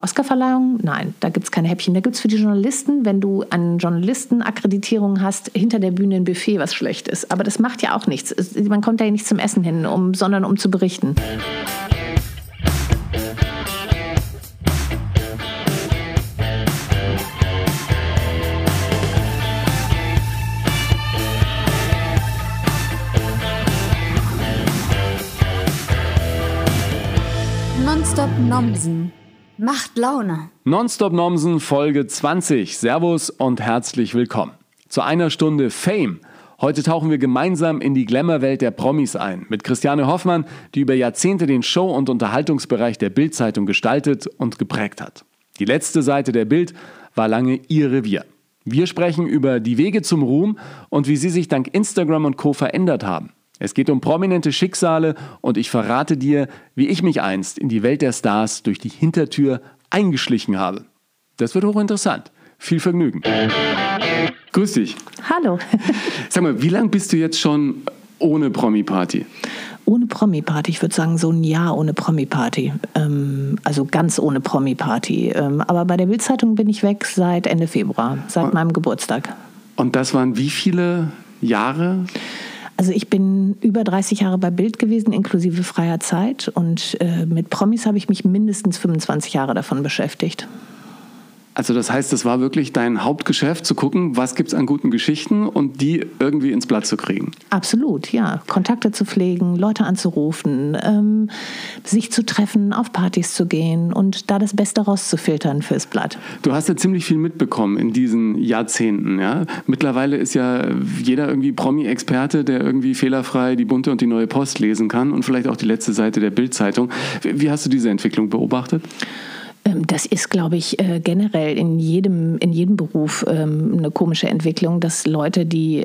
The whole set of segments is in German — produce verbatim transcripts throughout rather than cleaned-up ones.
Oscarverleihung? Nein, da gibt es keine Häppchen. Da gibt es für die Journalisten, wenn du eine Journalistenakkreditierung hast, hinter der Bühne ein Buffet, was schlecht ist. Aber das macht ja auch nichts. Man kommt da ja nicht zum Essen hin, um, sondern um zu berichten. Nonstop Nomsen. Macht Laune. Nonstop Nomsen Folge zwanzig. Servus und herzlich willkommen zu einer Stunde Fame. Heute tauchen wir gemeinsam in die Glamour-Welt der Promis ein. Mit Christiane Hoffmann, die über Jahrzehnte den Show- und Unterhaltungsbereich der Bild-Zeitung gestaltet und geprägt hat. Die letzte Seite der Bild war lange ihr Revier. Wir sprechen über die Wege zum Ruhm und wie sie sich dank Instagram und Co. verändert haben. Es geht um prominente Schicksale und ich verrate dir, wie ich mich einst in die Welt der Stars durch die Hintertür eingeschlichen habe. Das wird hochinteressant. Viel Vergnügen. Grüß dich. Hallo. Sag mal, wie lange bist du jetzt schon ohne Promi-Party? Ohne Promi-Party, ich würde sagen so ein Jahr ohne Promi-Party. Ähm, also ganz ohne Promi-Party. Ähm, aber bei der Bild-Zeitung bin ich weg seit Ende Februar, seit und, meinem Geburtstag. Und das waren wie viele Jahre? Also ich bin über dreißig Jahre bei Bild gewesen, inklusive freier Zeit. Und äh, mit Promis habe ich mich mindestens fünfundzwanzig Jahre davon beschäftigt. Also das heißt, das war wirklich dein Hauptgeschäft, zu gucken, was gibt es an guten Geschichten und die irgendwie ins Blatt zu kriegen? Absolut, ja. Kontakte zu pflegen, Leute anzurufen, ähm, sich zu treffen, auf Partys zu gehen und da das Beste rauszufiltern fürs Blatt. Du hast ja ziemlich viel mitbekommen in diesen Jahrzehnten. Ja? Mittlerweile ist ja jeder irgendwie Promi-Experte, der irgendwie fehlerfrei die Bunte und die Neue Post lesen kann und vielleicht auch die letzte Seite der Bild-Zeitung. Wie hast du diese Entwicklung beobachtet? Das ist, glaube ich, generell in jedem, in jedem Beruf eine komische Entwicklung, dass Leute, die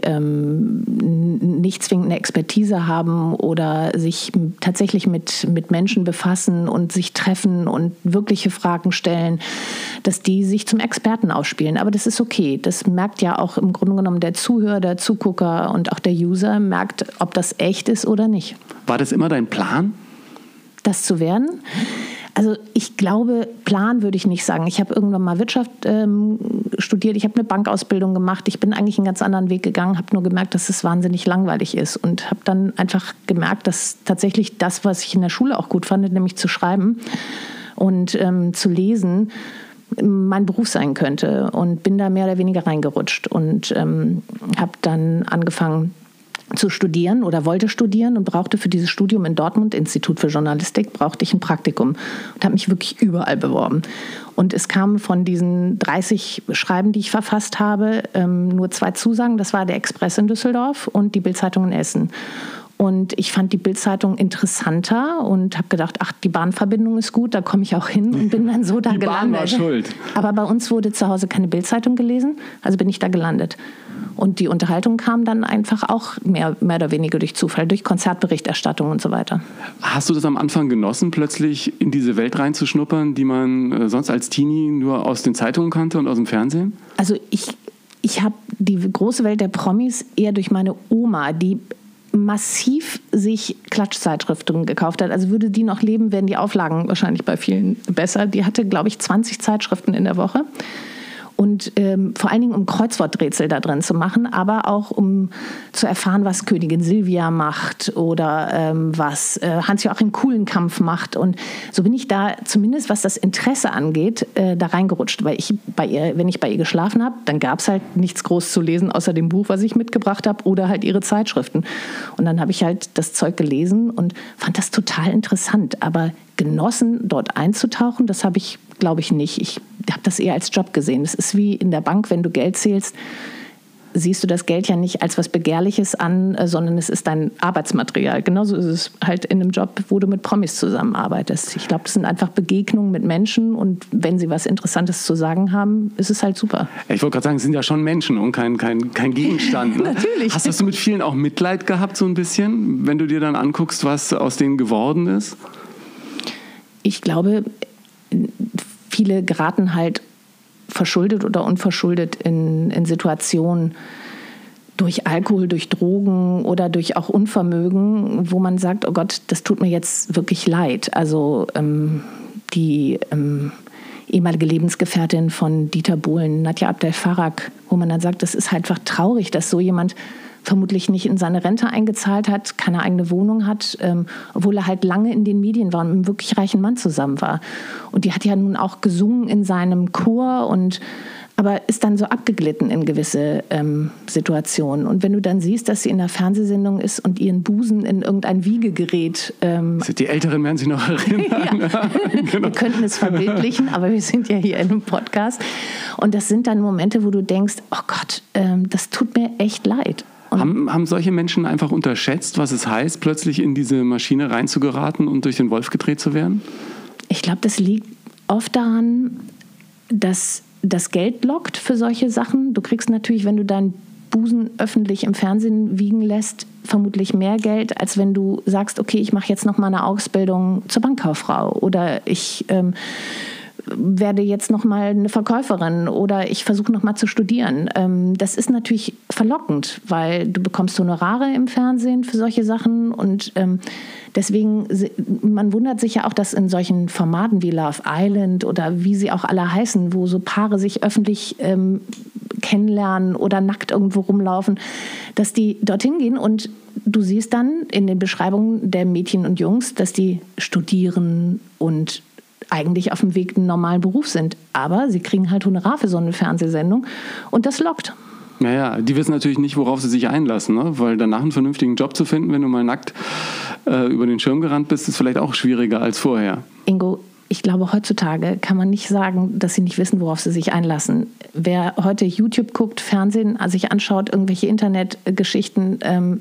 nicht zwingend eine Expertise haben oder sich tatsächlich mit, mit Menschen befassen und sich treffen und wirkliche Fragen stellen, dass die sich zum Experten ausspielen. Aber das ist okay. Das merkt ja auch im Grunde genommen der Zuhörer, der Zugucker und auch der User merkt, ob das echt ist oder nicht. War das immer dein Plan? Das zu werden? Also ich glaube, Plan würde ich nicht sagen. Ich habe irgendwann mal Wirtschaft ähm, studiert, ich habe eine Bankausbildung gemacht. Ich bin eigentlich einen ganz anderen Weg gegangen, habe nur gemerkt, dass es wahnsinnig langweilig ist und habe dann einfach gemerkt, dass tatsächlich das, was ich in der Schule auch gut fand, nämlich zu schreiben und ähm, zu lesen, mein Beruf sein könnte und bin da mehr oder weniger reingerutscht und ähm, habe dann angefangen zu studieren oder wollte studieren und brauchte für dieses Studium in Dortmund, Institut für Journalistik, brauchte ich ein Praktikum und habe mich wirklich überall beworben. Und es kamen von diesen dreißig Schreiben, die ich verfasst habe, ähm, nur zwei Zusagen. Das war der Express in Düsseldorf und die Bild-Zeitung in Essen. Und ich fand die Bild-Zeitung interessanter und habe gedacht, ach, die Bahnverbindung ist gut, da komme ich auch hin und bin dann so da die gelandet. Bahn war schuld. Aber bei uns wurde zu Hause keine Bild-Zeitung gelesen, also bin ich da gelandet. Und die Unterhaltung kam dann einfach auch mehr, mehr oder weniger durch Zufall, durch Konzertberichterstattung und so weiter. Hast du das am Anfang genossen, plötzlich in diese Welt reinzuschnuppern, die man sonst als Teenie nur aus den Zeitungen kannte und aus dem Fernsehen? Also ich, ich habe die große Welt der Promis eher durch meine Oma, die massiv sich Klatschzeitschriften gekauft hat. Also würde die noch leben, wären die Auflagen wahrscheinlich bei vielen besser. Die hatte, glaube ich, zwanzig Zeitschriften in der Woche. Und ähm, vor allen Dingen, um Kreuzworträtsel da drin zu machen, aber auch um zu erfahren, was Königin Silvia macht oder ähm, was äh, Hans-Joachim Kulenkampff macht. Und so bin ich da zumindest, was das Interesse angeht, äh, da reingerutscht. Weil ich bei ihr, wenn ich bei ihr geschlafen habe, dann gab es halt nichts groß zu lesen, außer dem Buch, was ich mitgebracht habe oder halt ihre Zeitschriften. Und dann habe ich halt das Zeug gelesen und fand das total interessant. Aber genossen, dort einzutauchen, das habe ich, glaube ich, nicht. Ich habe das eher als Job gesehen. Es ist wie in der Bank, wenn du Geld zählst, siehst du das Geld ja nicht als was Begehrliches an, sondern es ist dein Arbeitsmaterial. Genauso ist es halt in einem Job, wo du mit Promis zusammenarbeitest. Ich glaube, das sind einfach Begegnungen mit Menschen und wenn sie was Interessantes zu sagen haben, ist es halt super. Ich wollte gerade sagen, es sind ja schon Menschen und kein, kein, kein Gegenstand. Ne? Natürlich. Hast, hast du mit vielen auch Mitleid gehabt, so ein bisschen, wenn du dir dann anguckst, was aus denen geworden ist? Ich glaube, viele geraten halt verschuldet oder unverschuldet in, in Situationen durch Alkohol, durch Drogen oder durch auch Unvermögen, wo man sagt, oh Gott, das tut mir jetzt wirklich leid. Also ähm, die, ähm, ehemalige Lebensgefährtin von Dieter Bohlen, Nadja Abdel-Farag, wo man dann sagt, das ist halt einfach traurig, dass so jemand vermutlich nicht in seine Rente eingezahlt hat, keine eigene Wohnung hat, ähm, obwohl er halt lange in den Medien war und mit einem wirklich reichen Mann zusammen war. Und die hat ja nun auch gesungen in seinem Chor, und aber ist dann so abgeglitten in gewisse ähm, Situationen. Und wenn du dann siehst, dass sie in einer Fernsehsendung ist und ihren Busen in irgendein Wiegegerät... Ähm, die Älteren werden sich noch erinnern. Ja. Genau. Wir könnten es verbildlichen, aber wir sind ja hier in einem Podcast. Und das sind dann Momente, wo du denkst, oh Gott, ähm, das tut mir echt leid. Haben, haben solche Menschen einfach unterschätzt, was es heißt, plötzlich in diese Maschine reinzugeraten und durch den Wolf gedreht zu werden? Ich glaube, das liegt oft daran, dass das Geld lockt für solche Sachen. Du kriegst natürlich, wenn du deinen Busen öffentlich im Fernsehen wiegen lässt, vermutlich mehr Geld, als wenn du sagst, okay, ich mache jetzt noch mal eine Ausbildung zur Bankkauffrau oder ich ähm, werde jetzt noch mal eine Verkäuferin oder ich versuche noch mal zu studieren. Ähm, das ist natürlich verlockend, weil du bekommst Honorare im Fernsehen für solche Sachen und ähm, deswegen, man wundert sich ja auch, dass in solchen Formaten wie Love Island oder wie sie auch alle heißen, wo so Paare sich öffentlich ähm, kennenlernen oder nackt irgendwo rumlaufen, dass die dorthin gehen und du siehst dann in den Beschreibungen der Mädchen und Jungs, dass die studieren und eigentlich auf dem Weg einen normalen Beruf sind. Aber sie kriegen halt Honorar für so eine Fernsehsendung und das lockt. Naja, die wissen natürlich nicht, worauf sie sich einlassen, ne? Weil danach einen vernünftigen Job zu finden, wenn du mal nackt äh, über den Schirm gerannt bist, ist vielleicht auch schwieriger als vorher. Ingo, ich glaube, heutzutage kann man nicht sagen, dass sie nicht wissen, worauf sie sich einlassen. Wer heute YouTube guckt, Fernsehen sich anschaut, irgendwelche Internetgeschichten ähm,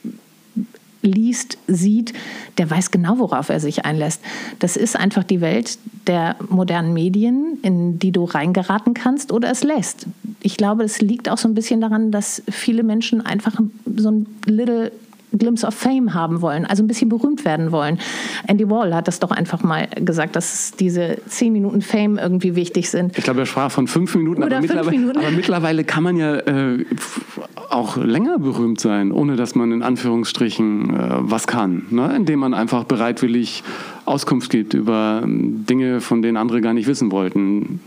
liest, sieht, der weiß genau, worauf er sich einlässt. Das ist einfach die Welt der modernen Medien, in die du reingeraten kannst oder es lässt. Ich glaube, es liegt auch so ein bisschen daran, dass viele Menschen einfach so ein little Glimpse of Fame haben wollen, also ein bisschen berühmt werden wollen. Andy Warhol hat das doch einfach mal gesagt, dass diese zehn Minuten Fame irgendwie wichtig sind. Ich glaube, er sprach von fünf Minuten, Oder aber, fünf mittlerweile, Minuten. aber mittlerweile kann man ja äh, auch länger berühmt sein, ohne dass man in Anführungsstrichen äh, was kann, ne? Indem man einfach bereitwillig Auskunft gibt über Dinge, von denen andere gar nicht wissen wollten.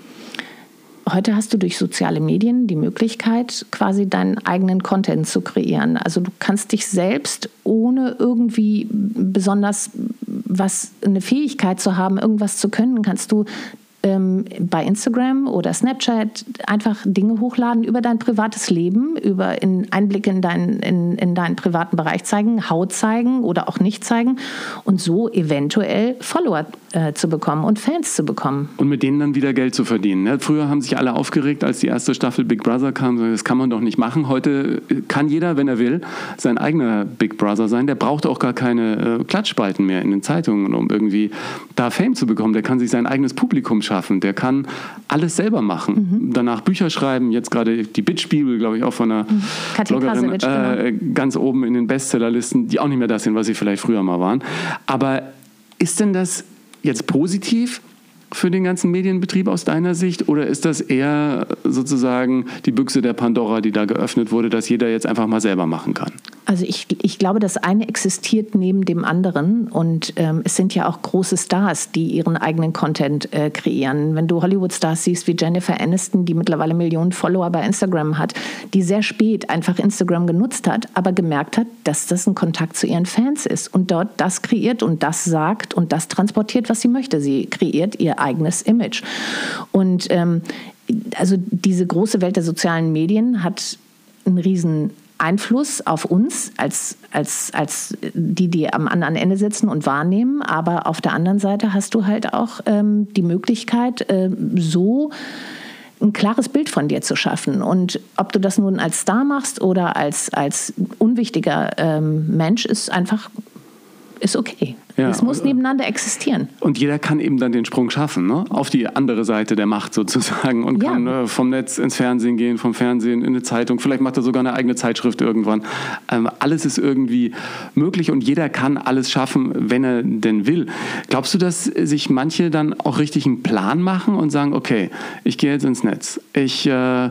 Heute hast du durch soziale Medien die Möglichkeit, quasi deinen eigenen Content zu kreieren. Also du kannst dich selbst, ohne irgendwie besonders was, eine Fähigkeit zu haben, irgendwas zu können, kannst du ähm, bei Instagram oder Snapchat einfach Dinge hochladen über dein privates Leben, über in Einblicke in, dein, in, in deinen privaten Bereich zeigen, Haut zeigen oder auch nicht zeigen und so eventuell Follower äh, zu bekommen und Fans zu bekommen. Und mit denen dann wieder Geld zu verdienen. Ne? Früher haben sich alle aufgeregt, als die erste Staffel Big Brother kam. Das kann man doch nicht machen. Heute kann jeder, wenn er will, sein eigener Big Brother sein. Der braucht auch gar keine äh, Klatschspalten mehr in den Zeitungen, um irgendwie da Fame zu bekommen. Der kann sich sein eigenes Publikum schaffen. Der kann alles selber machen. Mhm. Danach Bücher schreiben. Jetzt gerade die Bitch-Bibel, glaube ich, auch von einer mhm. Bloggerin äh, genau. ganz oben in den Bestsellerlisten, die auch nicht mehr das sind, was sie vielleicht früher mal waren. Aber ist denn das jetzt positiv für den ganzen Medienbetrieb aus deiner Sicht oder ist das eher sozusagen die Büchse der Pandora, die da geöffnet wurde, dass jeder jetzt einfach mal selber machen kann? Also ich, ich glaube, das eine existiert neben dem anderen und ähm, es sind ja auch große Stars, die ihren eigenen Content äh, kreieren. Wenn du Hollywood-Stars siehst wie Jennifer Aniston, die mittlerweile Millionen Follower bei Instagram hat, die sehr spät einfach Instagram genutzt hat, aber gemerkt hat, dass das ein Kontakt zu ihren Fans ist und dort das kreiert und das sagt und das transportiert, was sie möchte. Sie kreiert ihr eigenes Image. Und ähm, also diese große Welt der sozialen Medien hat einen riesen Einfluss auf uns als, als, als die, die am anderen Ende sitzen und wahrnehmen. Aber auf der anderen Seite hast du halt auch ähm, die Möglichkeit, äh, so ein klares Bild von dir zu schaffen. Und ob du das nun als Star machst oder als, als unwichtiger ähm, Mensch, ist einfach ist okay. Ja, es muss nebeneinander existieren. Und jeder kann eben dann den Sprung schaffen, ne? Auf die andere Seite der Macht sozusagen und ja. kann äh, vom Netz ins Fernsehen gehen, vom Fernsehen in eine Zeitung. Vielleicht macht er sogar eine eigene Zeitschrift irgendwann. Ähm, alles ist irgendwie möglich und jeder kann alles schaffen, wenn er denn will. Glaubst du, dass sich manche dann auch richtig einen Plan machen und sagen, okay, ich gehe jetzt ins Netz. Ich äh,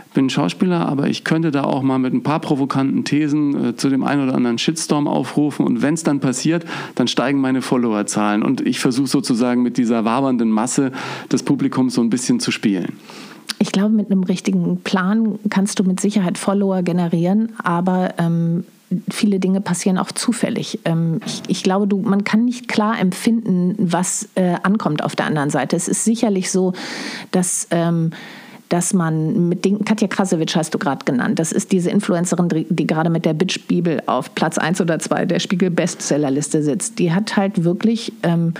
bin Schauspieler, aber ich könnte da auch mal mit ein paar provokanten Thesen äh, zu dem einen oder anderen Shitstorm aufrufen und wenn es dann passiert, dann steigen meine Followerzahlen und ich versuche sozusagen mit dieser wabernden Masse des Publikums so ein bisschen zu spielen. Ich glaube, mit einem richtigen Plan kannst du mit Sicherheit Follower generieren, aber ähm, viele Dinge passieren auch zufällig. Ähm, ich, ich glaube, du, man kann nicht klar empfinden, was äh, ankommt auf der anderen Seite. Es ist sicherlich so, dass... Ähm, dass man mit den, Katja Krasowitsch hast du gerade genannt, das ist diese Influencerin, die, die gerade mit der Bitch-Bibel auf Platz eins oder zwei der Spiegel-Bestsellerliste sitzt. Die hat halt wirklich ähm,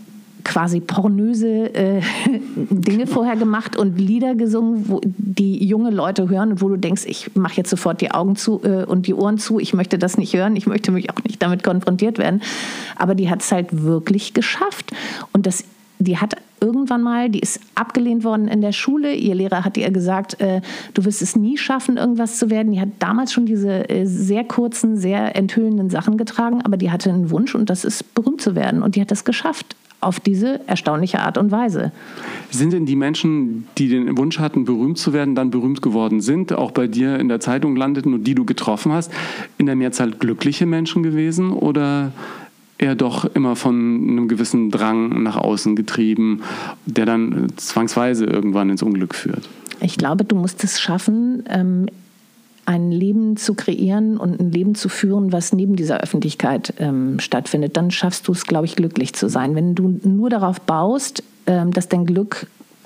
quasi pornöse äh, Dinge vorher gemacht und Lieder gesungen, wo die junge Leute hören und wo du denkst, ich mache jetzt sofort die Augen zu äh, und die Ohren zu, ich möchte das nicht hören, ich möchte mich auch nicht damit konfrontiert werden. Aber die hat es halt wirklich geschafft. Und das, die hat irgendwann mal, die ist abgelehnt worden in der Schule. Ihr Lehrer hat ihr gesagt, äh, du wirst es nie schaffen, irgendwas zu werden. Die hat damals schon diese äh, sehr kurzen, sehr enthüllenden Sachen getragen, aber die hatte einen Wunsch und das ist, berühmt zu werden. Und die hat das geschafft. Auf diese erstaunliche Art und Weise. Sind denn die Menschen, die den Wunsch hatten, berühmt zu werden, dann berühmt geworden sind, auch bei dir in der Zeitung landeten und die du getroffen hast, in der Mehrzahl glückliche Menschen gewesen oder eher doch immer von einem gewissen Drang nach außen getrieben, der dann zwangsweise irgendwann ins Unglück führt? Ich glaube, du musst es schaffen, ähm, ein Leben zu kreieren und ein Leben zu führen, was neben dieser Öffentlichkeit ähm, stattfindet. Dann schaffst du es, glaube ich, glücklich zu sein. Wenn du nur darauf baust, ähm, dass dein Glück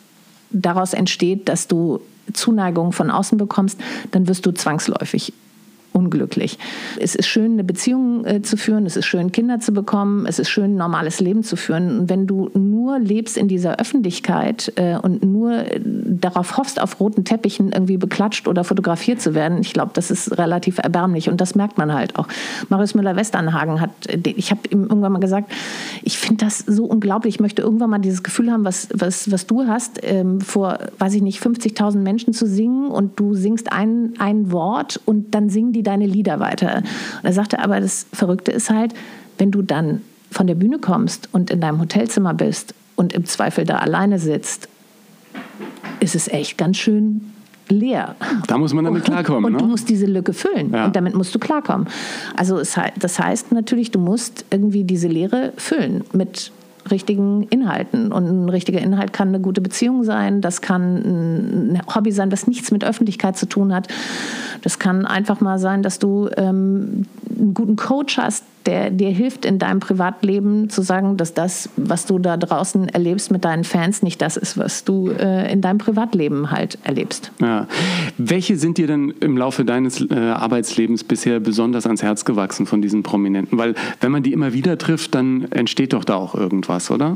daraus entsteht, dass du Zuneigung von außen bekommst, dann wirst du zwangsläufig unglücklich. Es ist schön, eine Beziehung äh, zu führen, es ist schön, Kinder zu bekommen, es ist schön, ein normales Leben zu führen. Und wenn du nur lebst in dieser Öffentlichkeit äh, und nur äh, darauf hoffst, auf roten Teppichen irgendwie beklatscht oder fotografiert zu werden, ich glaube, das ist relativ erbärmlich und das merkt man halt auch. Marius Müller-Westernhagen hat, ich habe ihm irgendwann mal gesagt, ich finde das so unglaublich, ich möchte irgendwann mal dieses Gefühl haben, was, was, was du hast, ähm, vor, weiß ich nicht, fünfzigtausend Menschen zu singen und du singst ein, ein Wort und dann singen die deine Lieder weiter. Und er sagte, aber das Verrückte ist halt, wenn du dann von der Bühne kommst und in deinem Hotelzimmer bist und im Zweifel da alleine sitzt, ist es echt ganz schön leer. Da muss man damit klarkommen. Und ne? du musst diese Lücke füllen. Ja. Und damit musst du klarkommen. Also es, das heißt natürlich, du musst irgendwie diese Leere füllen mit richtigen Inhalten. Und ein richtiger Inhalt kann eine gute Beziehung sein, das kann ein Hobby sein, das nichts mit Öffentlichkeit zu tun hat. Das kann einfach mal sein, dass du ähm, einen guten Coach hast, der dir hilft, in deinem Privatleben zu sagen, dass das, was du da draußen erlebst mit deinen Fans, nicht das ist, was du äh, in deinem Privatleben halt erlebst. Ja. Welche sind dir denn im Laufe deines äh, Arbeitslebens bisher besonders ans Herz gewachsen von diesen Prominenten? Weil wenn man die immer wieder trifft, dann entsteht doch da auch irgendwas, oder?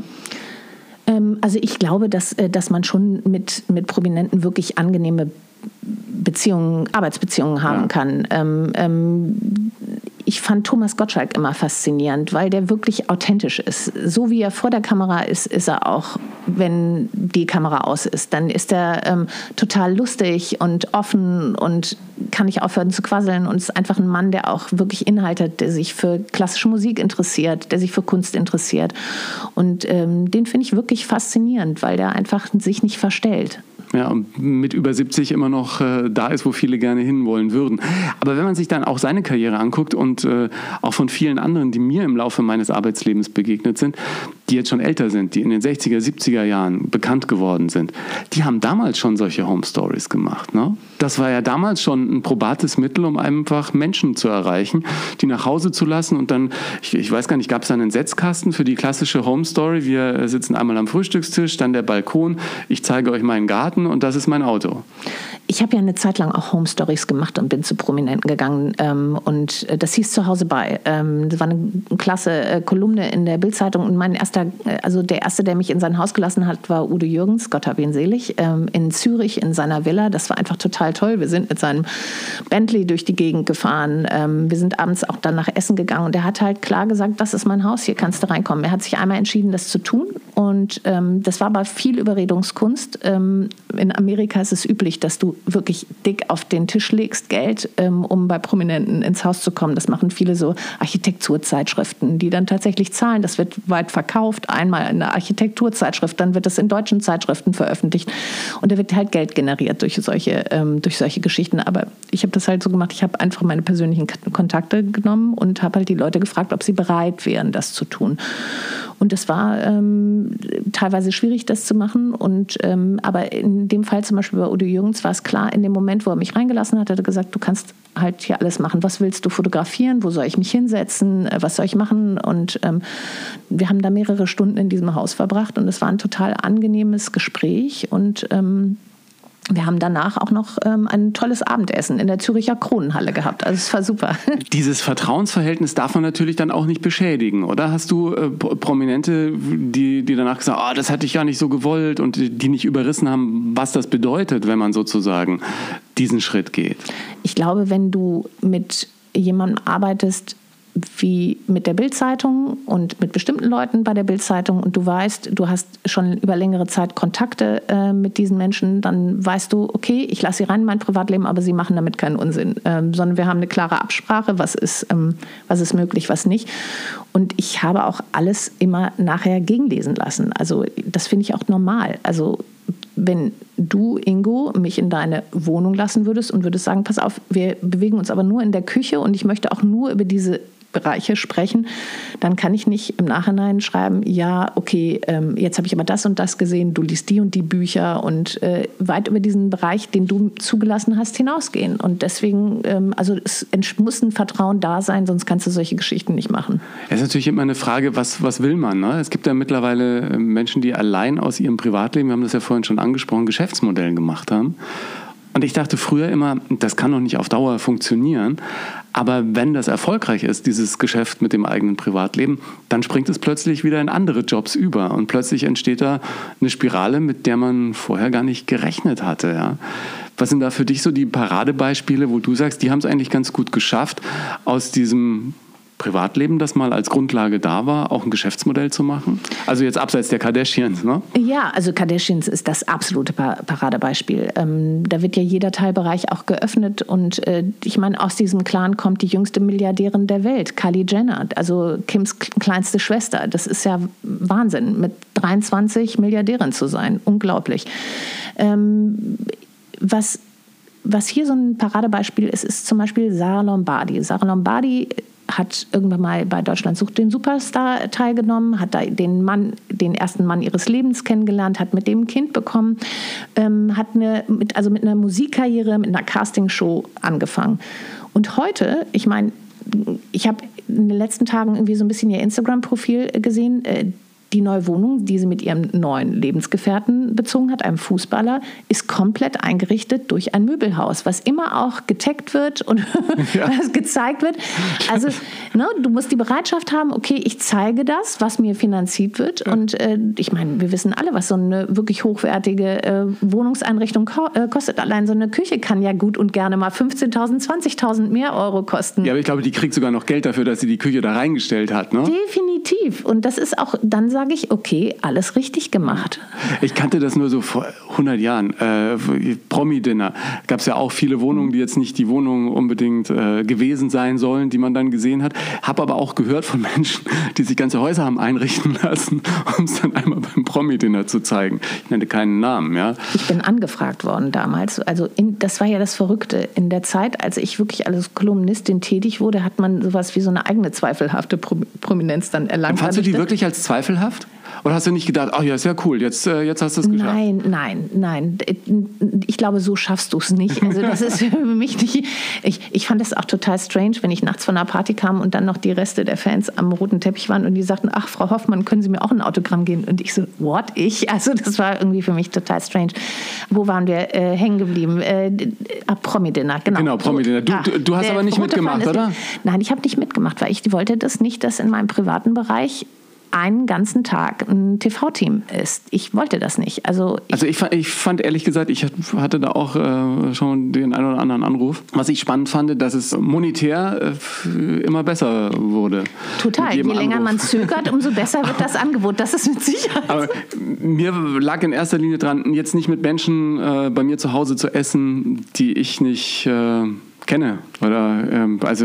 Ähm, also ich glaube, dass, äh, dass man schon mit, mit Prominenten wirklich angenehme Beziehungen, Arbeitsbeziehungen haben ja. kann. Ähm, ähm, ich fand Thomas Gottschalk immer faszinierend, weil der wirklich authentisch ist. So wie er vor der Kamera ist, ist er auch, wenn die Kamera aus ist. Dann ist er ähm, total lustig und offen und kann nicht aufhören zu quasseln und ist einfach ein Mann, der auch wirklich Inhalt hat, der sich für klassische Musik interessiert, der sich für Kunst interessiert. Und ähm, den finde ich wirklich faszinierend, weil der einfach sich nicht verstellt. Ja, und mit über siebzig immer noch äh, da ist, wo viele gerne hinwollen würden. Aber wenn man sich dann auch seine Karriere anguckt und äh, auch von vielen anderen, die mir im Laufe meines Arbeitslebens begegnet sind, die jetzt schon älter sind, die in den sechziger, siebziger Jahren bekannt geworden sind, die haben damals schon solche Home Stories gemacht. Ne? Das war ja damals schon ein probates Mittel, um einfach Menschen zu erreichen, die nach Hause zu lassen und dann, ich, ich weiß gar nicht, gab es da einen Setzkasten für die klassische Home Story? Wir sitzen einmal am Frühstückstisch, dann der Balkon, ich zeige euch meinen Garten und das ist mein Auto. Ich habe ja eine Zeit lang auch Home Stories gemacht und bin zu Prominenten gegangen ähm, und das hieß zu Hause bei. Ähm, das war eine klasse äh, Kolumne in der Bild-Zeitung und mein erster, also der erste, der mich in sein Haus gelassen hat, war Udo Jürgens, Gott hab ihn selig, ähm, in Zürich in seiner Villa. Das war einfach total toll. Wir sind mit seinem Bentley durch die Gegend gefahren. Ähm, wir sind abends auch dann nach Essen gegangen und er hat halt klar gesagt, das ist mein Haus, hier kannst du reinkommen. Er hat sich einmal entschieden, das zu tun und ähm, das war aber viel Überredungskunst. Ähm, in Amerika ist es üblich, dass du wirklich dick auf den Tisch legst, Geld, ähm, um bei Prominenten ins Haus zu kommen. Das machen viele so Architekturzeitschriften, die dann tatsächlich zahlen. Das wird weit verkauft, einmal in der Architekturzeitschrift, dann wird das in deutschen Zeitschriften veröffentlicht. Und da wird halt Geld generiert durch solche, ähm, durch solche Geschichten. Aber ich habe das halt so gemacht, ich habe einfach meine persönlichen Kontakte genommen und habe halt die Leute gefragt, ob sie bereit wären, das zu tun. Und es war ähm, teilweise schwierig, das zu machen. Und, ähm, aber in dem Fall zum Beispiel bei Udo Jürgens war es klar, in dem Moment, wo er mich reingelassen hat, hat er gesagt, du kannst halt hier alles machen. Was willst du fotografieren? Wo soll ich mich hinsetzen? Was soll ich machen? Und ähm, wir haben da mehrere Stunden in diesem Haus verbracht. Und es war ein total angenehmes Gespräch. Und ähm, wir haben danach auch noch ähm, ein tolles Abendessen in der Züricher Kronenhalle gehabt. Also es war super. Dieses Vertrauensverhältnis darf man natürlich dann auch nicht beschädigen, oder? Hast du äh, Prominente, die, die danach gesagt haben, oh, das hatte ich gar nicht so gewollt und die nicht überrissen haben, was das bedeutet, wenn man sozusagen diesen Schritt geht? Ich glaube, wenn du mit jemandem arbeitest, wie mit der Bild-Zeitung und mit bestimmten Leuten bei der Bild-Zeitung und du weißt, du hast schon über längere Zeit Kontakte äh, mit diesen Menschen, dann weißt du, okay, ich lasse sie rein in mein Privatleben, aber sie machen damit keinen Unsinn, ähm, sondern wir haben eine klare Absprache, was ist, ähm, was ist möglich, was nicht. Und ich habe auch alles immer nachher gegenlesen lassen. Also das finde ich auch normal. Also wenn du, Ingo, mich in deine Wohnung lassen würdest und würdest sagen, pass auf, wir bewegen uns aber nur in der Küche und ich möchte auch nur über diese Bereiche sprechen, dann kann ich nicht im Nachhinein schreiben, ja, okay, ähm, jetzt habe ich aber das und das gesehen, du liest die und die Bücher und äh, weit über diesen Bereich, den du zugelassen hast, hinausgehen. Und deswegen, ähm, also es muss ein Vertrauen da sein, sonst kannst du solche Geschichten nicht machen. Es ist natürlich immer eine Frage, was, was will man? Ne? Es gibt ja mittlerweile Menschen, die allein aus ihrem Privatleben, wir haben das ja vorhin schon angesprochen, Geschäftsmodelle gemacht haben. Und ich dachte früher immer, das kann doch nicht auf Dauer funktionieren. Aber wenn das erfolgreich ist, dieses Geschäft mit dem eigenen Privatleben, dann springt es plötzlich wieder in andere Jobs über. Und plötzlich entsteht da eine Spirale, mit der man vorher gar nicht gerechnet hatte. Ja. Was sind da für dich so die Paradebeispiele, wo du sagst, die haben es eigentlich ganz gut geschafft, aus diesem Privatleben, das mal als Grundlage da war, auch ein Geschäftsmodell zu machen? Also jetzt abseits der Kardashians, ne? Ja, also Kardashians ist das absolute Paradebeispiel. Ähm, da wird ja jeder Teilbereich auch geöffnet und äh, ich meine, aus diesem Clan kommt die jüngste Milliardärin der Welt, Kylie Jenner, also Kims kleinste Schwester. Das ist ja Wahnsinn, mit dreiundzwanzig Milliardärin zu sein. Unglaublich. Ähm, was, was hier so ein Paradebeispiel ist, ist zum Beispiel Sarah Lombardi. Sarah Lombardi hat irgendwann mal bei Deutschland sucht den Superstar teilgenommen, hat da den Mann, den ersten Mann ihres Lebens kennengelernt, hat mit dem ein Kind bekommen, ähm, hat eine, mit, also mit einer Musikkarriere, mit einer Castingshow angefangen. Und heute, ich meine, ich habe in den letzten Tagen irgendwie so ein bisschen ihr Instagram-Profil gesehen, äh, die neue Wohnung, die sie mit ihrem neuen Lebensgefährten bezogen hat, einem Fußballer, ist komplett eingerichtet durch ein Möbelhaus, was immer auch getaggt wird und ja. was gezeigt wird. Also ne, du musst die Bereitschaft haben, okay, ich zeige das, was mir finanziert wird. Ja. Und äh, ich meine, wir wissen alle, was so eine wirklich hochwertige äh, Wohnungseinrichtung ko- äh, kostet. Allein so eine Küche kann ja gut und gerne mal fünfzehntausend, zwanzigtausend mehr Euro kosten. Ja, aber ich glaube, die kriegt sogar noch Geld dafür, dass sie die Küche da reingestellt hat, ne? Definitiv. Und das ist auch, dann sage ich, okay, alles richtig gemacht. Ich kannte das nur so vor hundert Jahren. Äh, Promi-Dinner. Gab es ja auch viele Wohnungen, die jetzt nicht die Wohnungen unbedingt äh, gewesen sein sollen, die man dann gesehen hat. Habe aber auch gehört von Menschen, die sich ganze Häuser haben einrichten lassen, um es dann einmal beim Promi-Dinner zu zeigen. Ich nenne keinen Namen, ja. Ich bin angefragt worden damals. Also in, das war ja das Verrückte. In der Zeit, als ich wirklich als Kolumnistin tätig wurde, hat man sowas wie so eine eigene zweifelhafte Pro- Prominenz dann erlangt. Fandst du die wirklich als zweifelhaft? Oder hast du nicht gedacht, ach ja, ist ja cool, jetzt, äh, jetzt hast du es geschafft? Nein, nein, nein. Ich glaube, so schaffst du es nicht. Also das ist für mich nicht... Ich, ich fand es auch total strange, wenn ich nachts von einer Party kam und dann noch die Reste der Fans am roten Teppich waren und die sagten, ach, Frau Hoffmann, können Sie mir auch ein Autogramm geben? Und ich so, what? Ich? Also das war irgendwie für mich total strange. Wo waren wir äh, hängen geblieben? Äh, ah, Promi-Dinner, genau. Genau, Promi-Dinner. Du, du, du hast aber nicht mitgemacht, oder? Nein, ich habe nicht mitgemacht, weil ich wollte das nicht, dass in meinem privaten Bereich einen ganzen Tag ein T V-Team ist. Ich wollte das nicht. Also ich, also ich, fand, ich fand ehrlich gesagt, ich hatte da auch äh, schon den einen oder anderen Anruf. Was ich spannend fand, dass es monetär äh, immer besser wurde. Total. Je länger Anruf. man zögert, umso besser wird das Angebot. Das ist mit Sicherheit. Aber mir lag in erster Linie dran, jetzt nicht mit Menschen äh, bei mir zu Hause zu essen, die ich nicht äh, kenne. Oder äh, also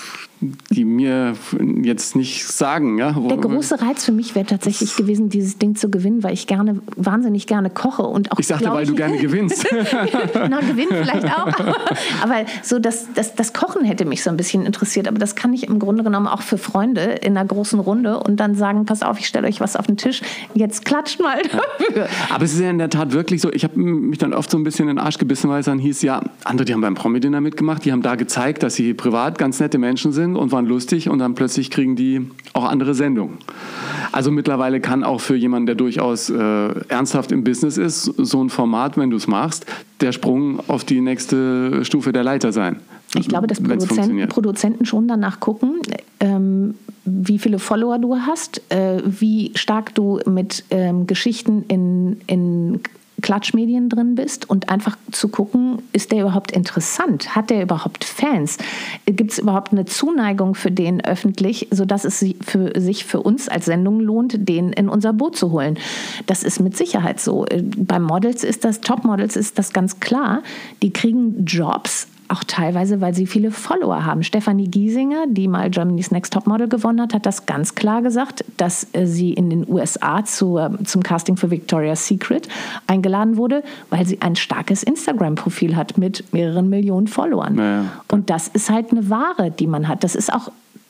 die mir jetzt nicht sagen. Ja? Der große Reiz für mich wäre tatsächlich gewesen, dieses Ding zu gewinnen, weil ich gerne, wahnsinnig gerne koche. Und auch, ich sagte, weil ich, du gerne gewinnst. Na, gewinnen vielleicht auch. Aber so das, das, das Kochen hätte mich so ein bisschen interessiert. Aber das kann ich im Grunde genommen auch für Freunde in einer großen Runde und dann sagen, pass auf, ich stelle euch was auf den Tisch, jetzt klatscht mal dafür. Ja. Aber es ist ja in der Tat wirklich so, ich habe mich dann oft so ein bisschen in den Arsch gebissen, weil es dann hieß, ja, andere, die haben beim Promi-Dinner mitgemacht, die haben da gezeigt, dass sie privat ganz nette Menschen sind und waren lustig und dann plötzlich kriegen die auch andere Sendungen. Also mittlerweile kann auch für jemanden, der durchaus äh, ernsthaft im Business ist, so ein Format, wenn du es machst, der Sprung auf die nächste Stufe der Leiter sein. Ich glaube, dass Produzenten, Produzenten schon danach gucken, ähm, wie viele Follower du hast, äh, wie stark du mit ähm, Geschichten in, in Klatschmedien drin bist und einfach zu gucken, ist der überhaupt interessant? Hat der überhaupt Fans? Gibt es überhaupt eine Zuneigung für den öffentlich, sodass es für, sich für uns als Sendung lohnt, den in unser Boot zu holen? Das ist mit Sicherheit so. Bei Models ist das, Topmodels ist das ganz klar. Die kriegen Jobs, auch teilweise, weil sie viele Follower haben. Stefanie Giesinger, die mal Germany's Next Topmodel gewonnen hat, hat das ganz klar gesagt, dass sie in den U S A zu, zum Casting für Victoria's Secret eingeladen wurde, weil sie ein starkes Instagram-Profil hat mit mehreren Millionen Followern. Ja. Und das ist halt eine Ware, die man hat. Das ist auch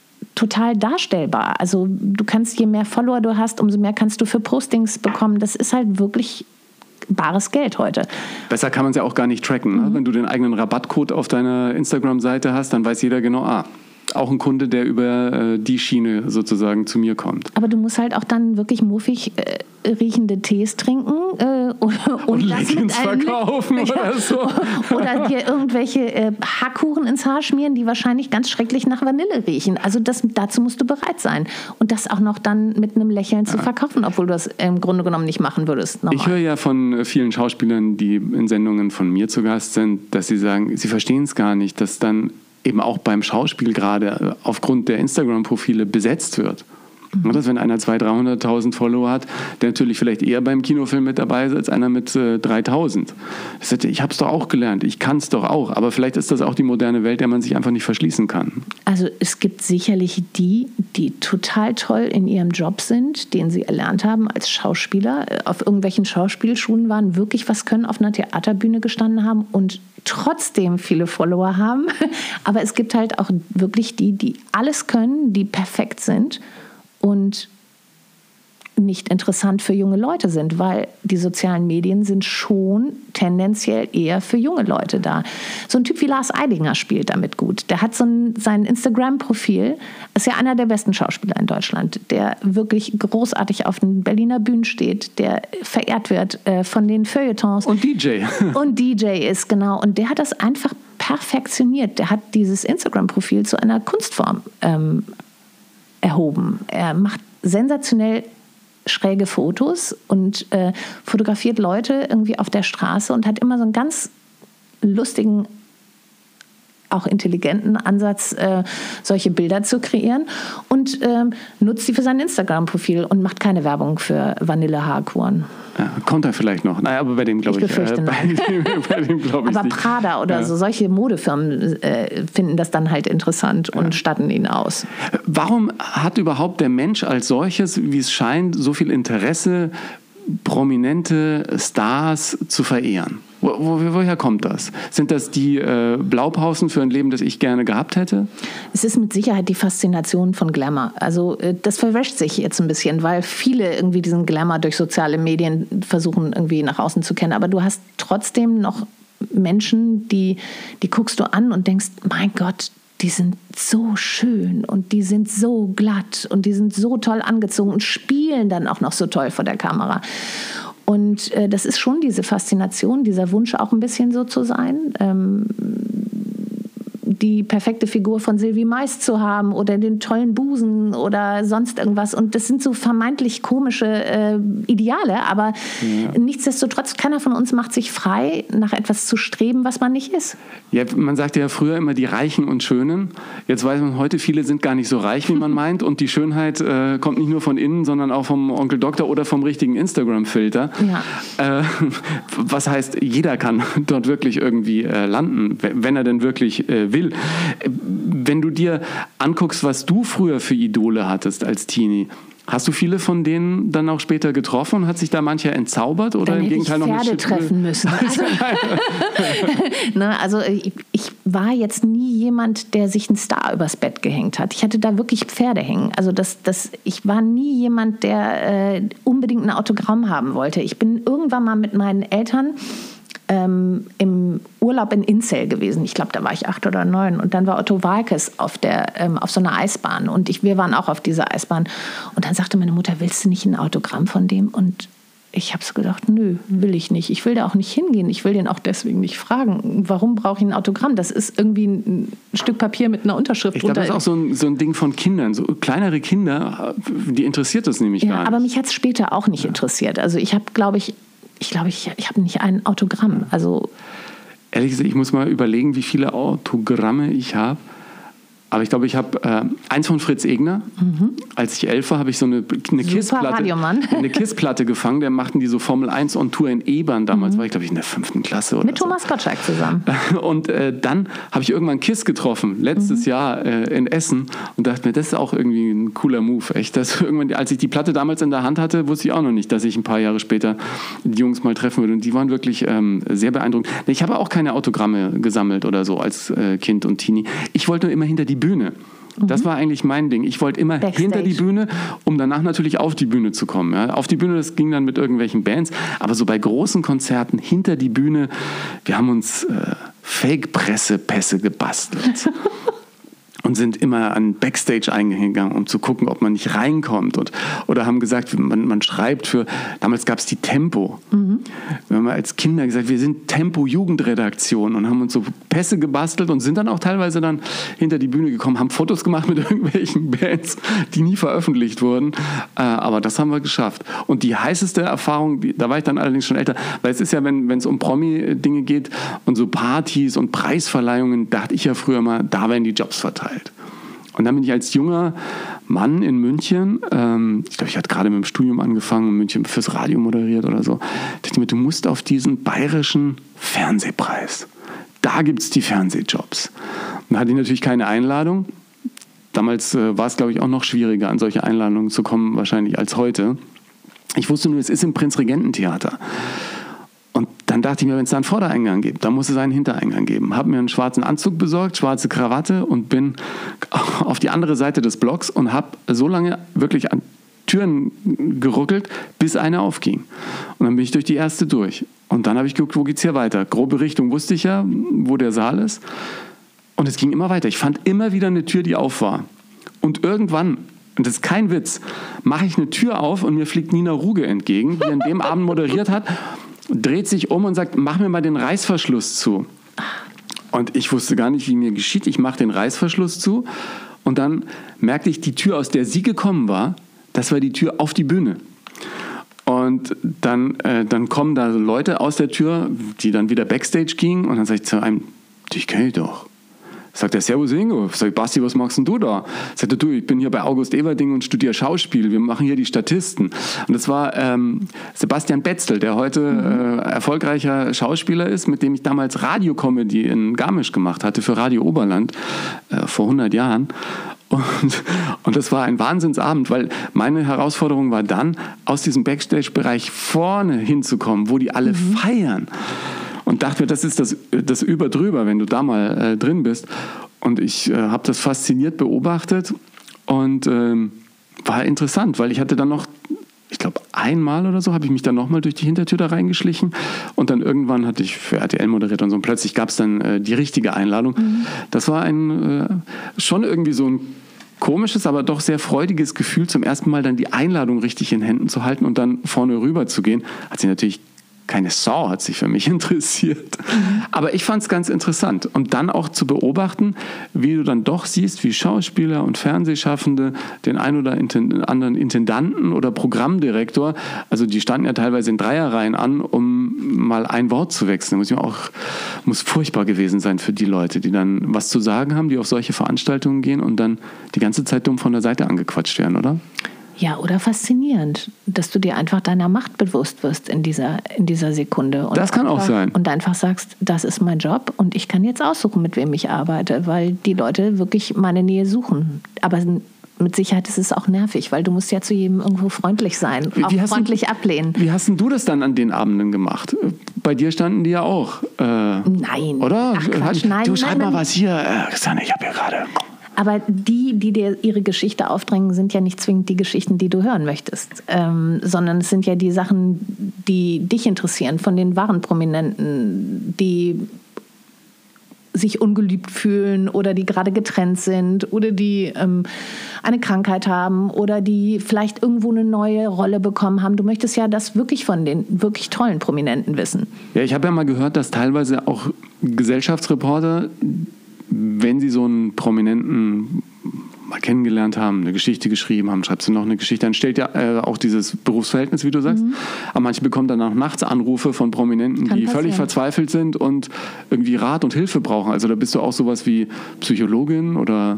total darstellbar. Also du kannst, je mehr Follower du hast, umso mehr kannst du für Postings bekommen. Das ist halt wirklich bares Geld heute. Besser kann man es ja auch gar nicht tracken. Ne? Mhm. Wenn du den eigenen Rabattcode auf deiner Instagram-Seite hast, dann weiß jeder genau, ah, auch ein Kunde, der über äh, die Schiene sozusagen zu mir kommt. Aber du musst halt auch dann wirklich muffig äh, riechende Tees trinken äh, und, und Leggings verkaufen oder so. Oder dir irgendwelche äh, Hackkuchen ins Haar schmieren, die wahrscheinlich ganz schrecklich nach Vanille riechen. Also das, dazu musst du bereit sein. Und das auch noch dann mit einem Lächeln zu verkaufen, obwohl du das im Grunde genommen nicht machen würdest. Normal. Ich höre ja von vielen Schauspielern, die in Sendungen von mir zu Gast sind, dass sie sagen, sie verstehen es gar nicht, dass dann eben auch beim Schauspiel gerade aufgrund der Instagram-Profile besetzt wird. Mhm. Dass wenn einer zweihunderttausend, dreihunderttausend Follower hat, der natürlich vielleicht eher beim Kinofilm mit dabei ist, als einer mit äh, dreitausend. Ich habe es doch auch gelernt, ich kann es doch auch, aber vielleicht ist das auch die moderne Welt, der man sich einfach nicht verschließen kann. Also es gibt sicherlich die, die total toll in ihrem Job sind, den sie erlernt haben als Schauspieler, auf irgendwelchen Schauspielschulen waren, wirklich was können, auf einer Theaterbühne gestanden haben und trotzdem viele Follower haben. Aber es gibt halt auch wirklich die, die alles können, die perfekt sind und nicht interessant für junge Leute sind, weil die sozialen Medien sind schon tendenziell eher für junge Leute da. So ein Typ wie Lars Eidinger spielt damit gut. Der hat so ein, sein Instagram-Profil, ist ja einer der besten Schauspieler in Deutschland, der wirklich großartig auf den Berliner Bühnen steht, der verehrt wird äh, von den Feuilletons. Und D J. Und D J ist, genau. Und der hat das einfach perfektioniert. Der hat dieses Instagram-Profil zu einer Kunstform ähm, erhoben. Er macht sensationell schräge Fotos und äh, fotografiert Leute irgendwie auf der Straße und hat immer so einen ganz lustigen, auch intelligenten Ansatz, äh, solche Bilder zu kreieren und äh, nutzt sie für sein Instagram-Profil und macht keine Werbung für Vanille-Haarkuren. Ja, kommt er vielleicht noch. Naja, aber bei dem glaube ich, ich äh, bei dem, bei dem glaube ich aber nicht. Prada oder ja. so solche Modefirmen äh, finden das dann halt interessant und ja. statten ihn aus. Warum hat überhaupt der Mensch als solches, wie es scheint, so viel Interesse, prominente Stars zu verehren? Wo, wo, woher kommt das? Sind das die äh, Blaupausen für ein Leben, das ich gerne gehabt hätte? Es ist mit Sicherheit die Faszination von Glamour. Also äh, das verwäscht sich jetzt ein bisschen, weil viele irgendwie diesen Glamour durch soziale Medien versuchen irgendwie nach außen zu kennen. Aber du hast trotzdem noch Menschen, die, die guckst du an und denkst, mein Gott, die sind so schön und die sind so glatt und die sind so toll angezogen und spielen dann auch noch so toll vor der Kamera. Und äh, das ist schon diese Faszination, dieser Wunsch auch ein bisschen so zu sein. Ähm, die perfekte Figur von Sylvie Mais zu haben oder den tollen Busen oder sonst irgendwas. Und das sind so vermeintlich komische äh, Ideale, aber ja. nichtsdestotrotz, keiner von uns macht sich frei, nach etwas zu streben, was man nicht ist. Ja, man sagte ja früher immer die Reichen und Schönen. Jetzt weiß man heute, viele sind gar nicht so reich, wie man meint. Und die Schönheit äh, kommt nicht nur von innen, sondern auch vom Onkel Doktor oder vom richtigen Instagram-Filter. Ja. Äh, was heißt, jeder kann dort wirklich irgendwie äh, landen, wenn er denn wirklich äh, will. Wenn du dir anguckst, was du früher für Idole hattest als Teenie, hast du viele von denen dann auch später getroffen und hat sich da mancher entzaubert oder dann im Gegenteil noch Pferde eine treffen müssen? Also, ne, also ich, ich war jetzt nie jemand, der sich einen Star übers Bett gehängt hat. Ich hatte da wirklich Pferde hängen. Also das, das, ich war nie jemand, der äh, unbedingt ein Autogramm haben wollte. Ich bin irgendwann mal mit meinen Eltern Ähm, im Urlaub in Inzell gewesen. Ich glaube, da war ich acht oder neun. Und dann war Otto Waalkes auf, der, ähm, auf so einer Eisbahn. Und ich, wir waren auch auf dieser Eisbahn. Und dann sagte meine Mutter, willst du nicht ein Autogramm von dem? Und ich habe so gedacht, nö, will ich nicht. Ich will da auch nicht hingehen. Ich will den auch deswegen nicht fragen. Warum brauche ich ein Autogramm? Das ist irgendwie ein Stück Papier mit einer Unterschrift ich glaube, das ist auch so ein, so ein Ding von Kindern. So kleinere Kinder, die interessiert das nämlich ja, gar nicht. Aber mich hat es später auch nicht ja. interessiert. Also ich habe, glaube ich, Ich glaube, ich, ich habe nicht ein Autogramm. Also ehrlich gesagt, ich muss mal überlegen, wie viele Autogramme ich habe. Aber ich glaube, ich habe äh, eins von Fritz Egner. Mhm. Als ich elf war, habe ich so eine, eine KISS-Platte eine KISS-Platte gefangen. Der machten die so Formel eins on Tour in Ebern. Damals mhm. war ich, glaube ich, in der fünften Klasse. Oder Mit so. Thomas Gottschalk zusammen. Und äh, dann habe ich irgendwann KISS getroffen, letztes mhm. Jahr äh, in Essen. Und dachte mir, das ist auch irgendwie ein cooler Move. Echt. Das irgendwann, als ich die Platte damals in der Hand hatte, wusste ich auch noch nicht, dass ich ein paar Jahre später die Jungs mal treffen würde. Und die waren wirklich ähm, sehr beeindruckend. Ich habe auch keine Autogramme gesammelt oder so als äh, Kind und Teenie. Ich wollte nur immer hinter die Bühne. Das war eigentlich mein Ding. Ich wollte immer Backstage. Hinter die Bühne, um danach natürlich auf die Bühne zu kommen. Ja, auf die Bühne, das ging dann mit irgendwelchen Bands. Aber so bei großen Konzerten hinter die Bühne, wir haben uns äh, Fake-Pressepässe gebastelt. Und sind immer an Backstage eingegangen, um zu gucken, ob man nicht reinkommt. Und, oder haben gesagt, man, man schreibt für, damals gab es die Tempo. Mhm. Wir haben als Kinder gesagt, wir sind Tempo-Jugendredaktion und haben uns so Pässe gebastelt und sind dann auch teilweise dann hinter die Bühne gekommen, haben Fotos gemacht mit irgendwelchen Bands, die nie veröffentlicht wurden. Äh, aber das haben wir geschafft. Und die heißeste Erfahrung, die, da war ich dann allerdings schon älter, weil es ist ja, wenn es um Promi-Dinge geht und so Partys und Preisverleihungen, dachte ich ja früher mal, da werden die Jobs verteilt. Und dann bin ich als junger Mann in München, ähm, ich glaube, ich hatte gerade mit dem Studium angefangen, in München fürs Radio moderiert oder so, dachte mir, du musst auf diesen bayerischen Fernsehpreis. Da gibt es die Fernsehjobs. Und da hatte ich natürlich keine Einladung. Damals äh, war es, glaube ich, auch noch schwieriger, an solche Einladungen zu kommen, wahrscheinlich als heute. Ich wusste nur, es ist im Prinzregententheater. Und dann dachte ich mir, wenn es da einen Vordereingang gibt, dann muss es einen Hintereingang geben. Habe mir einen schwarzen Anzug besorgt, schwarze Krawatte und bin auf die andere Seite des Blocks und habe so lange wirklich an Türen geruckelt, bis eine aufging. Und dann bin ich durch die erste durch. Und dann habe ich geguckt, wo geht es hier weiter? Grobe Richtung wusste ich ja, wo der Saal ist. Und es ging immer weiter. Ich fand immer wieder eine Tür, die auf war. Und irgendwann, und das ist kein Witz, mache ich eine Tür auf und mir fliegt Nina Ruge entgegen, die an dem Abend moderiert hat, dreht sich um und sagt, mach mir mal den Reißverschluss zu. Und ich wusste gar nicht, wie mir geschieht. Ich mache den Reißverschluss zu und dann merkte ich, die Tür, aus der sie gekommen war, das war die Tür auf die Bühne. Und dann, äh, dann kommen da Leute aus der Tür, die dann wieder Backstage gingen und dann sage ich zu einem, dich kenne ich doch. Sagt er, Servus Ingo. Sag ich, Basti, was machst denn du da? Sagt er, du, ich bin hier bei August Everding und studiere Schauspiel. Wir machen hier die Statisten. Und das war ähm, Sebastian Betzel, der heute mhm. äh, erfolgreicher Schauspieler ist, mit dem ich damals Radiokomödie in Garmisch gemacht hatte für Radio Oberland äh, vor hundert Jahren. Und, und das war ein Wahnsinnsabend, weil meine Herausforderung war dann, aus diesem Backstage-Bereich vorne hinzukommen, wo die alle mhm. feiern. Und dachte mir, das ist das, das Überdrüber, wenn du da mal äh, drin bist. Und ich äh, habe das fasziniert beobachtet und ähm, war interessant, weil ich hatte dann noch, ich glaube einmal oder so, habe ich mich dann nochmal durch die Hintertür da reingeschlichen und dann irgendwann hatte ich für R T L moderiert und so und plötzlich gab es dann äh, die richtige Einladung. Mhm. Das war ein äh, schon irgendwie so ein komisches, aber doch sehr freudiges Gefühl, zum ersten Mal dann die Einladung richtig in Händen zu halten und dann vorne rüber zu gehen. Hat sich natürlich keine Sau hat sich für mich interessiert. Aber ich fand es ganz interessant. Und dann auch zu beobachten, wie du dann doch siehst, wie Schauspieler und Fernsehschaffende den ein oder anderen Intendanten oder Programmdirektor, also die standen ja teilweise in Dreierreihen an, um mal ein Wort zu wechseln. Muss ja auch, muss furchtbar gewesen sein für die Leute, die dann was zu sagen haben, die auf solche Veranstaltungen gehen und dann die ganze Zeit dumm von der Seite angequatscht werden, oder? Ja, oder faszinierend, dass du dir einfach deiner Macht bewusst wirst in dieser, in dieser Sekunde. Und das kann einfach, auch sein. Und einfach sagst, das ist mein Job und ich kann jetzt aussuchen, mit wem ich arbeite, weil die Leute wirklich meine Nähe suchen. Aber mit Sicherheit ist es auch nervig, weil du musst ja zu jedem irgendwo freundlich sein, auch wie freundlich du, ablehnen. Wie hast denn du das dann an den Abenden gemacht? Bei dir standen die ja auch. Äh, nein. Oder? Ach Quatsch, nein. Du, schreib nein, mal nein. was hier. Äh, Christiane, ich habe hier gerade... Aber die, die dir ihre Geschichte aufdrängen, sind ja nicht zwingend die Geschichten, die du hören möchtest, ähm, sondern es sind ja die Sachen, die dich interessieren, von den wahren Prominenten, die sich ungeliebt fühlen oder die gerade getrennt sind oder die ähm, eine Krankheit haben oder die vielleicht irgendwo eine neue Rolle bekommen haben. Du möchtest ja das wirklich von den wirklich tollen Prominenten wissen. Ja, ich habe ja mal gehört, dass teilweise auch Gesellschaftsreporter, wenn sie so einen Prominenten mal kennengelernt haben, eine Geschichte geschrieben haben, schreibst du noch eine Geschichte, dann stellt ja äh, auch dieses Berufsverhältnis, wie du sagst. Mhm. Aber manche bekommen dann auch nachts Anrufe von Prominenten, Kann die passieren. völlig verzweifelt sind und irgendwie Rat und Hilfe brauchen. Also da bist du auch sowas wie Psychologin oder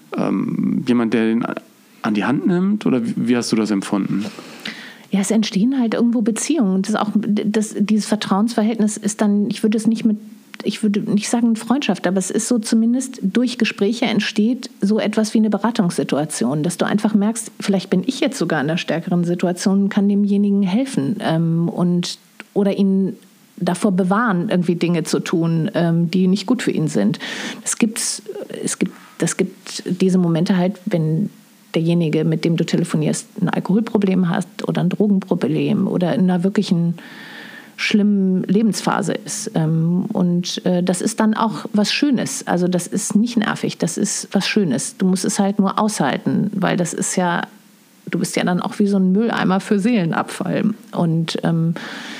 ähm, jemand, der den an die Hand nimmt? Oder wie, wie hast du das empfunden? Ja, es entstehen halt irgendwo Beziehungen. Und das auch, das, dieses Vertrauensverhältnis ist dann, ich würde es nicht mit ich würde nicht sagen Freundschaft, aber es ist so zumindest durch Gespräche entsteht so etwas wie eine Beratungssituation, dass du einfach merkst, vielleicht bin ich jetzt sogar in einer stärkeren Situation und kann demjenigen helfen ähm, und oder ihn davor bewahren, irgendwie Dinge zu tun, ähm, die nicht gut für ihn sind. Das gibt's, es gibt, das gibt diese Momente halt, wenn derjenige, mit dem du telefonierst, ein Alkoholproblem hast oder ein Drogenproblem oder in einer wirklichen schlimmen Lebensphase ist. Und das ist dann auch was Schönes. Also das ist nicht nervig, das ist was Schönes. Du musst es halt nur aushalten, weil das ist ja, du bist ja dann auch wie so ein Mülleimer für Seelenabfall. Und ähm,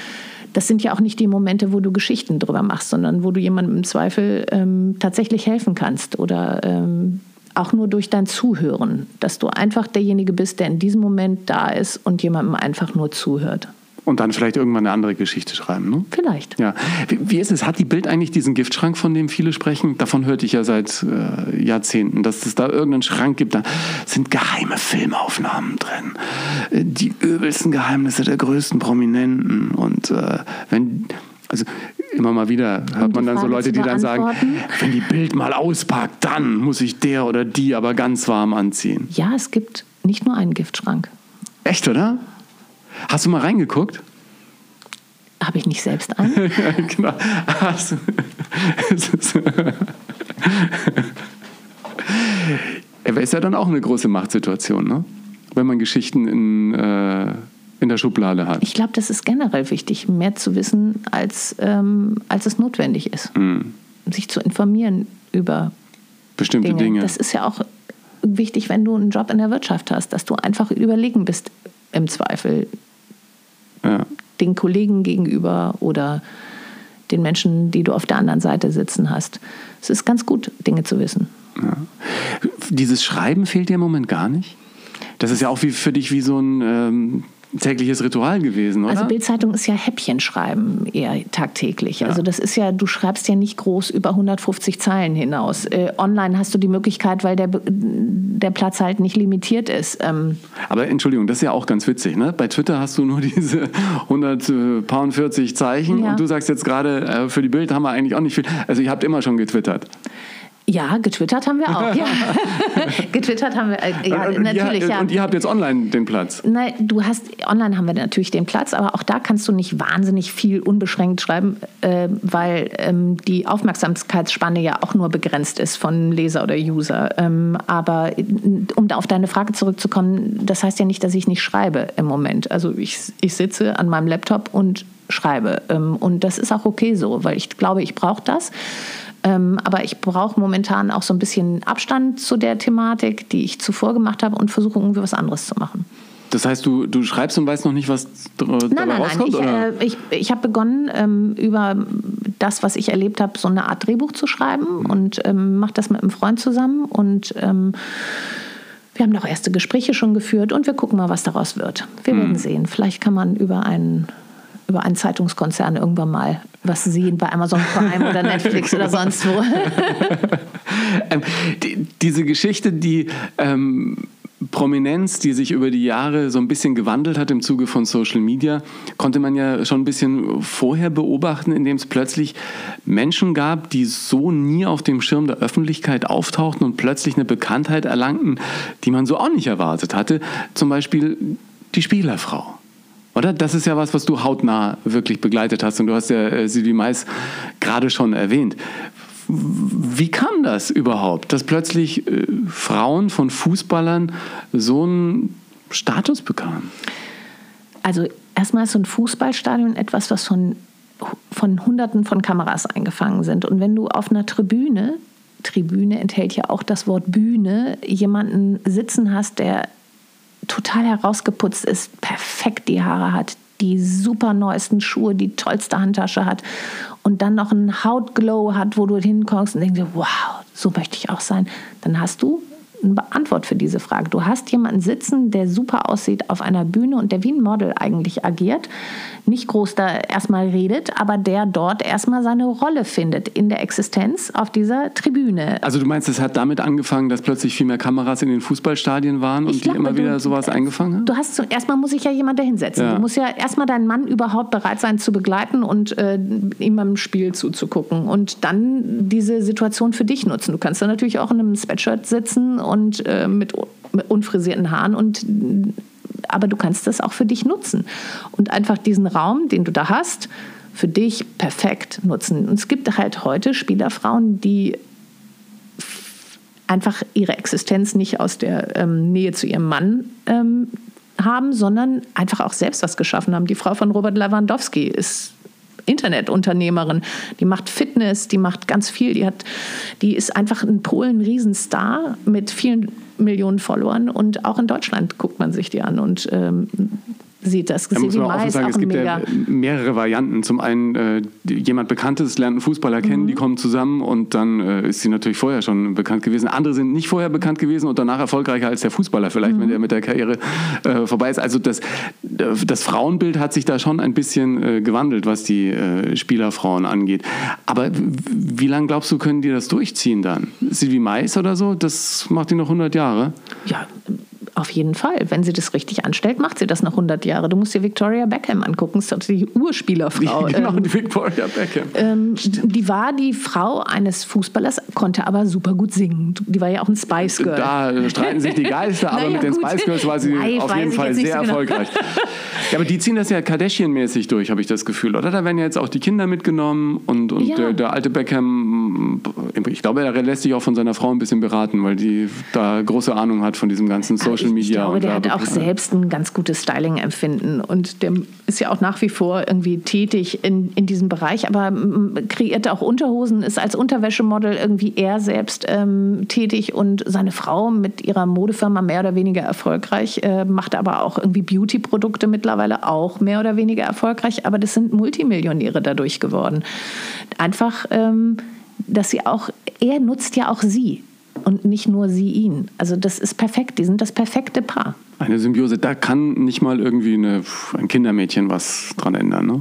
das sind ja auch nicht die Momente, wo du Geschichten drüber machst, sondern wo du jemandem im Zweifel ähm, tatsächlich helfen kannst oder ähm, auch nur durch dein Zuhören, dass du einfach derjenige bist, der in diesem Moment da ist und jemandem einfach nur zuhört. Und dann vielleicht irgendwann eine andere Geschichte schreiben, ne? Vielleicht. Ja. Wie, wie ist es? Hat die Bild eigentlich diesen Giftschrank, von dem viele sprechen? Davon hörte ich ja seit äh, Jahrzehnten, dass es da irgendeinen Schrank gibt. Da sind geheime Filmaufnahmen drin. Äh, die übelsten Geheimnisse der größten Prominenten. Und äh, wenn... Also immer mal wieder hört man dann so Leute, die dann sagen, wenn die Bild mal auspackt, dann muss ich der oder die aber ganz warm anziehen. Ja, es gibt nicht nur einen Giftschrank. Echt, oder? Hast du mal reingeguckt? Habe ich nicht selbst einen? Genau. Hast du, aber ist ja dann auch eine große Machtsituation, ne? Wenn man Geschichten in, äh, in der Schublade hat. Ich glaube, das ist generell wichtig, mehr zu wissen, als, ähm, als es notwendig ist. Mhm. Sich zu informieren über bestimmte Dinge. Dinge. Das ist ja auch wichtig, wenn du einen Job in der Wirtschaft hast, dass du einfach überlegen bist, im Zweifel. Ja. Den Kollegen gegenüber oder den Menschen, die du auf der anderen Seite sitzen hast. Es ist ganz gut, Dinge zu wissen. Ja. Dieses Schreiben fehlt dir im Moment gar nicht? Das ist ja auch wie für dich wie so ein ähm, tägliches Ritual gewesen, oder? Also Bild-Zeitung ist ja Häppchenschreiben eher tagtäglich. Ja. Also das ist ja, du schreibst ja nicht groß über hundertfünfzig Zeilen hinaus. Äh, online hast du die Möglichkeit, weil der, der Platz halt nicht limitiert ist. Ähm Aber Entschuldigung, das ist ja auch ganz witzig, ne? Bei Twitter hast du nur diese hundertvierzig Zeichen ja. Und du sagst jetzt gerade, äh, für die Bild haben wir eigentlich auch nicht viel. Also ihr habt immer schon getwittert. Ja, getwittert haben wir auch. Ja. getwittert haben wir, äh, ja, und, natürlich. Ihr, ja. Und ihr habt jetzt online den Platz? Nein, du hast, online haben wir natürlich den Platz, aber auch da kannst du nicht wahnsinnig viel unbeschränkt schreiben, äh, weil ähm, die Aufmerksamkeitsspanne ja auch nur begrenzt ist von Leser oder User. Ähm, aber um auf deine Frage zurückzukommen, das heißt ja nicht, dass ich nicht schreibe im Moment. Also ich, ich sitze an meinem Laptop und schreibe. Ähm, und das ist auch okay so, weil ich glaube, ich brauche das. Ähm, aber ich brauche momentan auch so ein bisschen Abstand zu der Thematik, die ich zuvor gemacht habe und versuche irgendwie was anderes zu machen. Das heißt, du, du schreibst und weißt noch nicht, was dabei nein, nein, rauskommt? Nein, oder? Ich, äh, ich, ich habe begonnen, ähm, über das, was ich erlebt habe, so eine Art Drehbuch zu schreiben mhm. und ähm, mache das mit einem Freund zusammen. Und ähm, wir haben auch erste Gespräche schon geführt und wir gucken mal, was daraus wird. Wir mhm. werden sehen. Vielleicht kann man über einen, über einen Zeitungskonzern irgendwann mal was sehen bei Amazon Prime oder Netflix oder sonst wo. ähm, die, diese Geschichte, die... Ähm Prominenz, die sich über die Jahre so ein bisschen gewandelt hat im Zuge von Social Media, konnte man ja schon ein bisschen vorher beobachten, indem es plötzlich Menschen gab, die so nie auf dem Schirm der Öffentlichkeit auftauchten und plötzlich eine Bekanntheit erlangten, die man so auch nicht erwartet hatte. Zum Beispiel die Spielerfrau. Oder? Das ist ja was, was du hautnah wirklich begleitet hast. Und du hast ja äh, Sylvie Mais gerade schon erwähnt. Wie kam das überhaupt, dass plötzlich äh, Frauen von Fußballern so einen Status bekamen? Also erstmal ist so ein Fußballstadion etwas, was von, von Hunderten von Kameras eingefangen sind. Und wenn du auf einer Tribüne, Tribüne enthält ja auch das Wort Bühne, jemanden sitzen hast, der total herausgeputzt ist, perfekt die Haare hat, die super neuesten Schuhe, die tollste Handtasche hat und dann noch einen Hautglow hat, wo du hinkommst und denkst, wow, so möchte ich auch sein, dann hast du eine Antwort für diese Frage. Du hast jemanden sitzen, der super aussieht auf einer Bühne und der wie ein Model eigentlich agiert, nicht groß da erstmal redet, aber der dort erstmal seine Rolle findet in der Existenz auf dieser Tribüne. Also du meinst, es hat damit angefangen, dass plötzlich viel mehr Kameras in den Fußballstadien waren und ich die glaube, immer wieder du, sowas eingefangen haben? Du hast so, erstmal muss sich ja jemand dahinsetzen. Ja. Du musst ja erstmal deinen Mann überhaupt bereit sein zu begleiten und äh, ihm beim Spiel zuzugucken und dann diese Situation für dich nutzen. Du kannst dann natürlich auch in einem Sweatshirt sitzen und äh, mit, mit unfrisierten Haaren und aber du kannst das auch für dich nutzen und einfach diesen Raum, den du da hast, für dich perfekt nutzen. Und es gibt halt heute Spielerfrauen, die einfach ihre Existenz nicht aus der ähm, Nähe zu ihrem Mann ähm, haben, sondern einfach auch selbst was geschaffen haben. Die Frau von Robert Lewandowski ist Internetunternehmerin, die macht Fitness, die macht ganz viel, die hat, die ist einfach in Polen ein Riesenstar mit vielen Millionen Followern und auch in Deutschland guckt man sich die an und ähm, sieht das. Da muss man auch sagen, es gibt ja mehrere Varianten. Zum einen, äh, jemand Bekanntes lernt einen Fußballer kennen, mhm. die kommen zusammen und dann äh, ist sie natürlich vorher schon bekannt gewesen. Andere sind nicht vorher bekannt gewesen und danach erfolgreicher als der Fußballer vielleicht, mhm. wenn der mit der Karriere äh, vorbei ist. Also das, das Frauenbild hat sich da schon ein bisschen äh, gewandelt, was die äh, Spielerfrauen angeht. Aber wie lange glaubst du, können die das durchziehen dann? Sylvie Mais oder so? Das macht die noch hundert Jahre? Ja, auf jeden Fall. Wenn sie das richtig anstellt, macht sie das noch hundert Jahre. Du musst dir Victoria Beckham angucken. Das ist die Urspielerfrau. Genau, die Victoria Beckham. Ähm, die war die Frau eines Fußballers, konnte aber super gut singen. Die war ja auch ein Spice Girl. Da streiten sich die Geister, aber naja, mit den gut. Spice Girls war sie Live auf jeden Fall sehr so genau. erfolgreich. Ja, aber die ziehen das ja Kardashian-mäßig durch, habe ich das Gefühl, oder? Da werden ja jetzt auch die Kinder mitgenommen und, und ja. der, der alte Beckham, ich glaube, er lässt sich auch von seiner Frau ein bisschen beraten, weil die da große Ahnung hat von diesem ganzen Social Media. Ich glaube, der hat auch selbst ein ganz gutes Styling-Empfinden und der ist ja auch nach wie vor irgendwie tätig in, in diesem Bereich, aber kreiert auch Unterhosen, ist als Unterwäschemodel irgendwie er selbst ähm, tätig und seine Frau mit ihrer Modefirma mehr oder weniger erfolgreich, äh, macht aber auch irgendwie Beauty-Produkte mittlerweile auch mehr oder weniger erfolgreich, aber das sind Multimillionäre dadurch geworden. Einfach, ähm, dass sie auch, er nutzt ja auch sie. Und nicht nur sie ihn. Also das ist perfekt, die sind das perfekte Paar. Eine Symbiose, da kann nicht mal irgendwie eine, ein Kindermädchen was dran ändern, ne?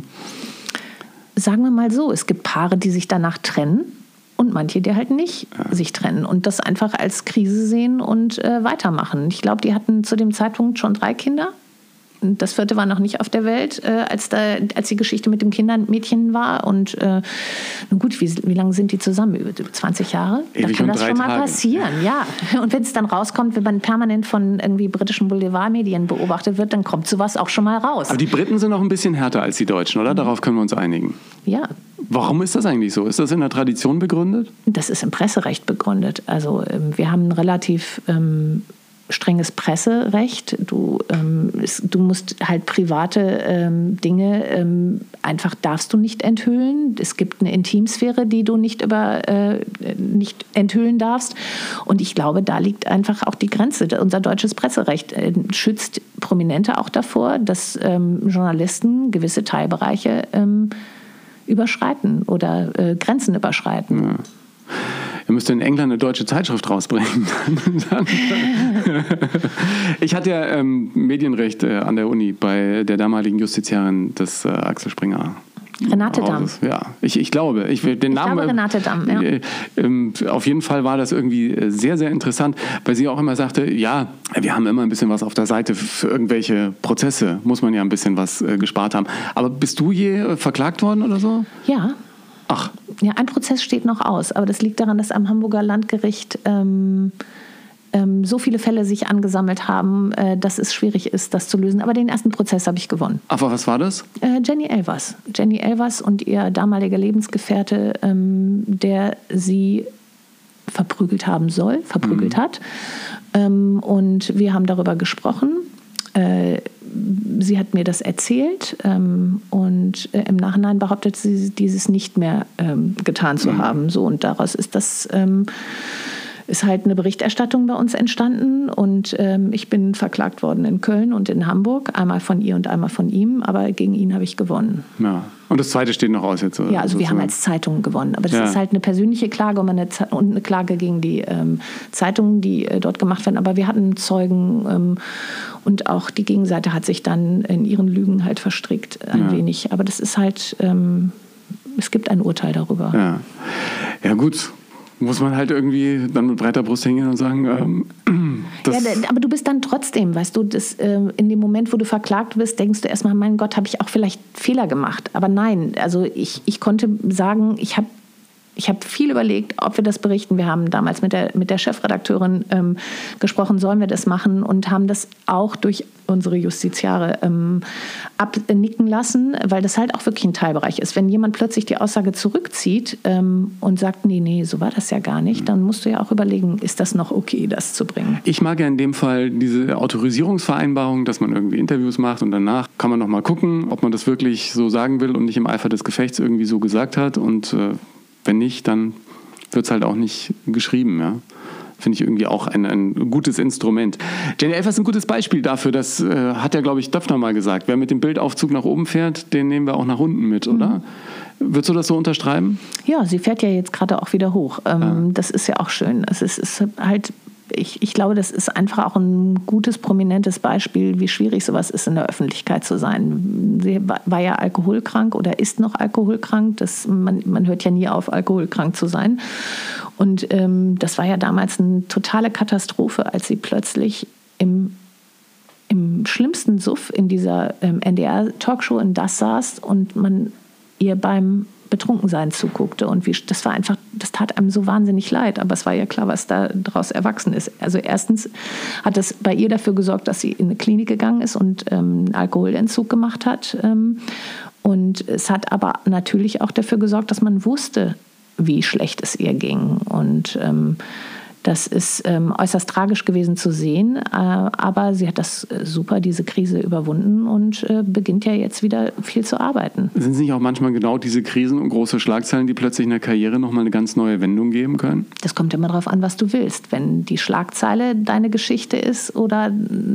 Sagen wir mal so, es gibt Paare, die sich danach trennen und manche, die halt nicht ja. sich trennen und das einfach als Krise sehen und äh, weitermachen. Ich glaube, die hatten zu dem Zeitpunkt schon drei Kinder. Das vierte war noch nicht auf der Welt, äh, als, da, als die Geschichte mit dem Kindermädchen war. Und äh, nun gut, wie, wie lange sind die zusammen? Über zwanzig Jahre? Ewig da kann das schon mal Tage. passieren, ja. Und wenn es dann rauskommt, wenn man permanent von irgendwie britischen Boulevardmedien beobachtet wird, dann kommt sowas auch schon mal raus. Aber die Briten sind noch ein bisschen härter als die Deutschen, oder? Mhm. Darauf können wir uns einigen. Ja. Warum ist das eigentlich so? Ist das in der Tradition begründet? Das ist im Presserecht begründet. Also ähm, wir haben ein relativ... Ähm, strenges Presserecht. Du, ähm, es, du musst halt private ähm, Dinge ähm, einfach darfst du nicht enthüllen. Es gibt eine Intimsphäre, die du nicht über äh, nicht enthüllen darfst. Und ich glaube, da liegt einfach auch die Grenze. Unser deutsches Presserecht äh, schützt Prominente auch davor, dass ähm, Journalisten gewisse Teilbereiche ähm, überschreiten oder äh, Grenzen überschreiten. Ja. Ihr müsst in England eine deutsche Zeitschrift rausbringen. Ich hatte ja ähm, Medienrecht äh, an der Uni bei der damaligen Justiziarin des äh, Axel Springer. Renate Damm. Ja, ich, ich glaube. Ich, den ich Namen, glaube Renate Damm, ja. Äh, äh, auf jeden Fall war das irgendwie sehr, sehr interessant, weil sie auch immer sagte, ja, wir haben immer ein bisschen was auf der Seite für irgendwelche Prozesse, muss man ja ein bisschen was äh, gespart haben. Aber bist du je äh, verklagt worden oder so? Ja. Ach. Ja, ein Prozess steht noch aus, aber das liegt daran, dass am Hamburger Landgericht ähm, ähm, so viele Fälle sich angesammelt haben, äh, dass es schwierig ist, das zu lösen. Aber den ersten Prozess habe ich gewonnen. Aber was war das? Äh, Jenny Elvers. Jenny Elvers und ihr damaliger Lebensgefährte, ähm, der sie verprügelt haben soll, verprügelt mhm. hat. Ähm, und wir haben darüber gesprochen. Äh, Sie hat mir das erzählt ähm, und äh, im Nachhinein behauptet sie, dieses nicht mehr ähm, getan zu mhm. haben. So, und daraus ist das ähm, ist halt eine Berichterstattung bei uns entstanden und ähm, ich bin verklagt worden in Köln und in Hamburg, einmal von ihr und einmal von ihm, aber gegen ihn habe ich gewonnen. Ja. Und das zweite steht noch aus jetzt? Ja, also sozusagen. Wir haben als Zeitung gewonnen, aber das ja. ist halt eine persönliche Klage und eine, Ze- und eine Klage gegen die ähm, Zeitungen, die äh, dort gemacht werden, aber wir hatten Zeugen ähm, und auch die Gegenseite hat sich dann in ihren Lügen halt verstrickt ein ja. wenig, aber das ist halt, ähm, es gibt ein Urteil darüber. Ja, ja gut. Muss man halt irgendwie dann mit breiter Brust hingehen und sagen, ähm, das ja, aber du bist dann trotzdem, weißt du, das, äh, in dem Moment, wo du verklagt wirst, denkst du erstmal, mein Gott, habe ich auch vielleicht Fehler gemacht. Aber nein, also ich, ich konnte sagen, ich habe Ich habe viel überlegt, ob wir das berichten. Wir haben damals mit der, mit der Chefredakteurin ähm, gesprochen, sollen wir das machen, und haben das auch durch unsere Justiziare ähm, abnicken lassen, weil das halt auch wirklich ein Teilbereich ist. Wenn jemand plötzlich die Aussage zurückzieht ähm, und sagt, nee, nee, so war das ja gar nicht, dann musst du ja auch überlegen, ist das noch okay, das zu bringen? Ich mag ja in dem Fall diese Autorisierungsvereinbarung, dass man irgendwie Interviews macht und danach kann man noch mal gucken, ob man das wirklich so sagen will und nicht im Eifer des Gefechts irgendwie so gesagt hat, und äh, wenn nicht, dann wird es halt auch nicht geschrieben. Ja? Finde ich irgendwie auch ein, ein gutes Instrument. Jenny Elvers ist ein gutes Beispiel dafür. Das äh, hat ja, glaube ich, Döpfner mal gesagt. Wer mit dem Bildaufzug nach oben fährt, den nehmen wir auch nach unten mit, oder? Mhm. Würdest du das so unterschreiben? Ja, sie fährt ja jetzt gerade auch wieder hoch. Ähm, ja. Das ist ja auch schön. Es ist, ist halt... Ich, ich glaube, das ist einfach auch ein gutes, prominentes Beispiel, wie schwierig sowas ist, in der Öffentlichkeit zu sein. Sie war ja alkoholkrank oder ist noch alkoholkrank. Das, man, man hört ja nie auf, alkoholkrank zu sein. Und ähm, das war ja damals eine totale Katastrophe, als sie plötzlich im, im schlimmsten Suff in dieser ähm, N D R-Talkshow in Das saß und man ihr beim Betrunkensein zuguckte, und wie, das war einfach, das tat einem so wahnsinnig leid, aber es war ja klar, was da daraus erwachsen ist. Also erstens hat es bei ihr dafür gesorgt, dass sie in eine Klinik gegangen ist und ähm, einen Alkoholentzug gemacht hat, ähm, und es hat aber natürlich auch dafür gesorgt, dass man wusste, wie schlecht es ihr ging, und ähm, das ist ähm, äußerst tragisch gewesen zu sehen, äh, aber sie hat das äh, super, diese Krise überwunden, und äh, beginnt ja jetzt wieder viel zu arbeiten. Sind es nicht auch manchmal genau diese Krisen und große Schlagzeilen, die plötzlich in der Karriere nochmal eine ganz neue Wendung geben können? Das kommt immer darauf an, was du willst. Wenn die Schlagzeile deine Geschichte ist oder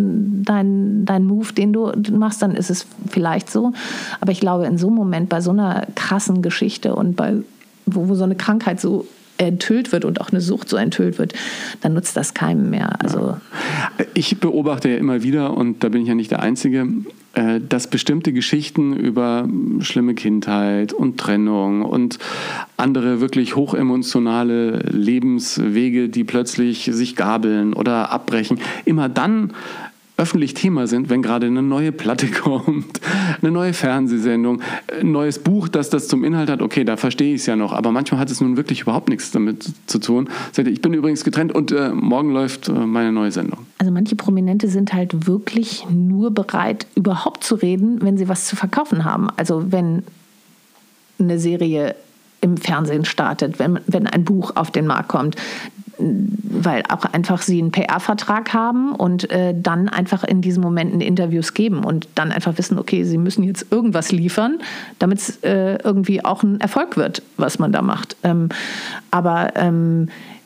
dein, dein Move, den du machst, dann ist es vielleicht so. Aber ich glaube, in so einem Moment, bei so einer krassen Geschichte und bei, wo, wo so eine Krankheit so enthüllt wird und auch eine Sucht so enthüllt wird, dann nutzt das keinem mehr. Also ja. Ich beobachte ja immer wieder, und da bin ich ja nicht der Einzige, dass bestimmte Geschichten über schlimme Kindheit und Trennung und andere wirklich hochemotionale Lebenswege, die plötzlich sich gabeln oder abbrechen, immer dann öffentlich Thema sind, wenn gerade eine neue Platte kommt, eine neue Fernsehsendung, ein neues Buch, das das zum Inhalt hat. Okay, da verstehe ich es ja noch, aber manchmal hat es nun wirklich überhaupt nichts damit zu tun. Ich bin übrigens getrennt und äh, morgen läuft äh, meine neue Sendung. Also manche Prominente sind halt wirklich nur bereit, überhaupt zu reden, wenn sie was zu verkaufen haben. Also wenn eine Serie im Fernsehen startet, wenn, wenn ein Buch auf den Markt kommt. weil auch einfach sie einen P R-Vertrag haben und äh, dann einfach in diesen Momenten Interviews geben und dann einfach wissen, okay, sie müssen jetzt irgendwas liefern, damit es äh, irgendwie auch ein Erfolg wird, was man da macht. Ähm, aber ähm,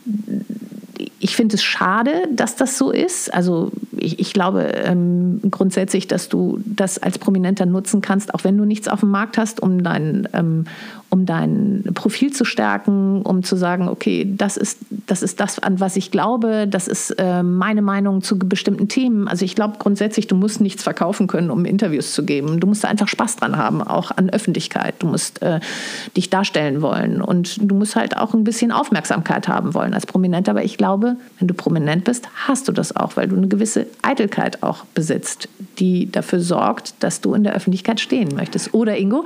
ich finde es schade, dass das so ist. Also ich, ich glaube ähm, grundsätzlich, dass du das als Prominenter nutzen kannst, auch wenn du nichts auf dem Markt hast, um dein, ähm, um dein Profil zu stärken, um zu sagen, okay, das ist, das ist das, an was ich glaube, das ist äh, meine Meinung zu bestimmten Themen. Also ich glaube grundsätzlich, du musst nichts verkaufen können, um Interviews zu geben. Du musst da einfach Spaß dran haben, auch an Öffentlichkeit. Du musst äh, dich darstellen wollen und du musst halt auch ein bisschen Aufmerksamkeit haben wollen als Prominenter. Aber ich glaube, wenn du prominent bist, hast du das auch, weil du eine gewisse Eitelkeit auch besitzt, die dafür sorgt, dass du in der Öffentlichkeit stehen möchtest. Oder, Ingo?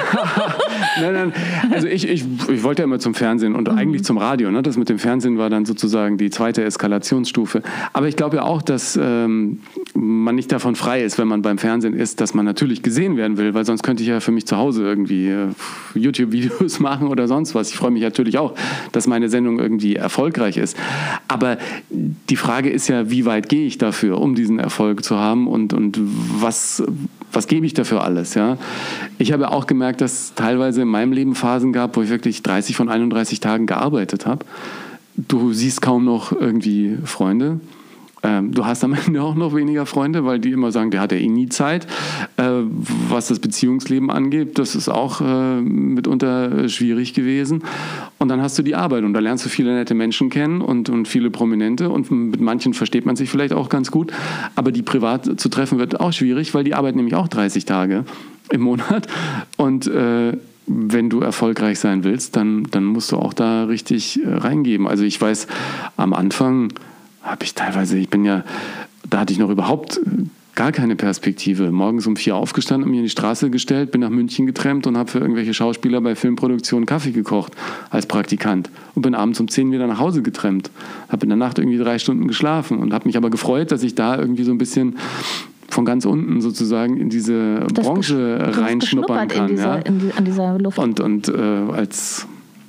Nein, nein. Also ich, ich, ich wollte ja immer zum Fernsehen und mhm. eigentlich zum Radio. Ne? Das mit dem Fernsehen war dann sozusagen die zweite Eskalationsstufe. Aber ich glaube ja auch, dass ähm, man nicht davon frei ist, wenn man beim Fernsehen ist, dass man natürlich gesehen werden will, weil sonst könnte ich ja für mich zu Hause irgendwie äh, YouTube-Videos machen oder sonst was. Ich freue mich natürlich auch, dass meine Sendung irgendwie erfolgreich ist. Aber die Frage ist ja, wie weit gehe ich dafür, um diesen Erfolg zu haben und, und was, was gebe ich dafür alles? Ja? Ich habe auch gemerkt, dass teilweise in meinem Leben Phasen gab, wo ich wirklich dreißig von einunddreißig Tagen gearbeitet habe. Du siehst kaum noch irgendwie Freunde. Ähm, du hast am Ende auch noch weniger Freunde, weil die immer sagen, der hat ja eh nie Zeit. Äh, was das Beziehungsleben angeht, das ist auch äh, mitunter schwierig gewesen. Und dann hast du die Arbeit und da lernst du viele nette Menschen kennen und, und viele Prominente und mit manchen versteht man sich vielleicht auch ganz gut. Aber die privat zu treffen wird auch schwierig, weil die arbeiten nämlich auch dreißig Tage im Monat und äh, wenn du erfolgreich sein willst, dann, dann musst du auch da richtig äh, reingeben. Also ich weiß, am Anfang habe ich teilweise, ich bin ja, da hatte ich noch überhaupt gar keine Perspektive. Morgens um vier aufgestanden, mir in die Straße gestellt, bin nach München getrennt und habe für irgendwelche Schauspieler bei Filmproduktionen Kaffee gekocht als Praktikant und bin abends um zehn wieder nach Hause getrennt. Habe in der Nacht irgendwie drei Stunden geschlafen und habe mich aber gefreut, dass ich da irgendwie so ein bisschen von ganz unten sozusagen in diese das Branche reinschnuppern kann. In dieser, ja. in die, an dieser Luft. Und, und äh, als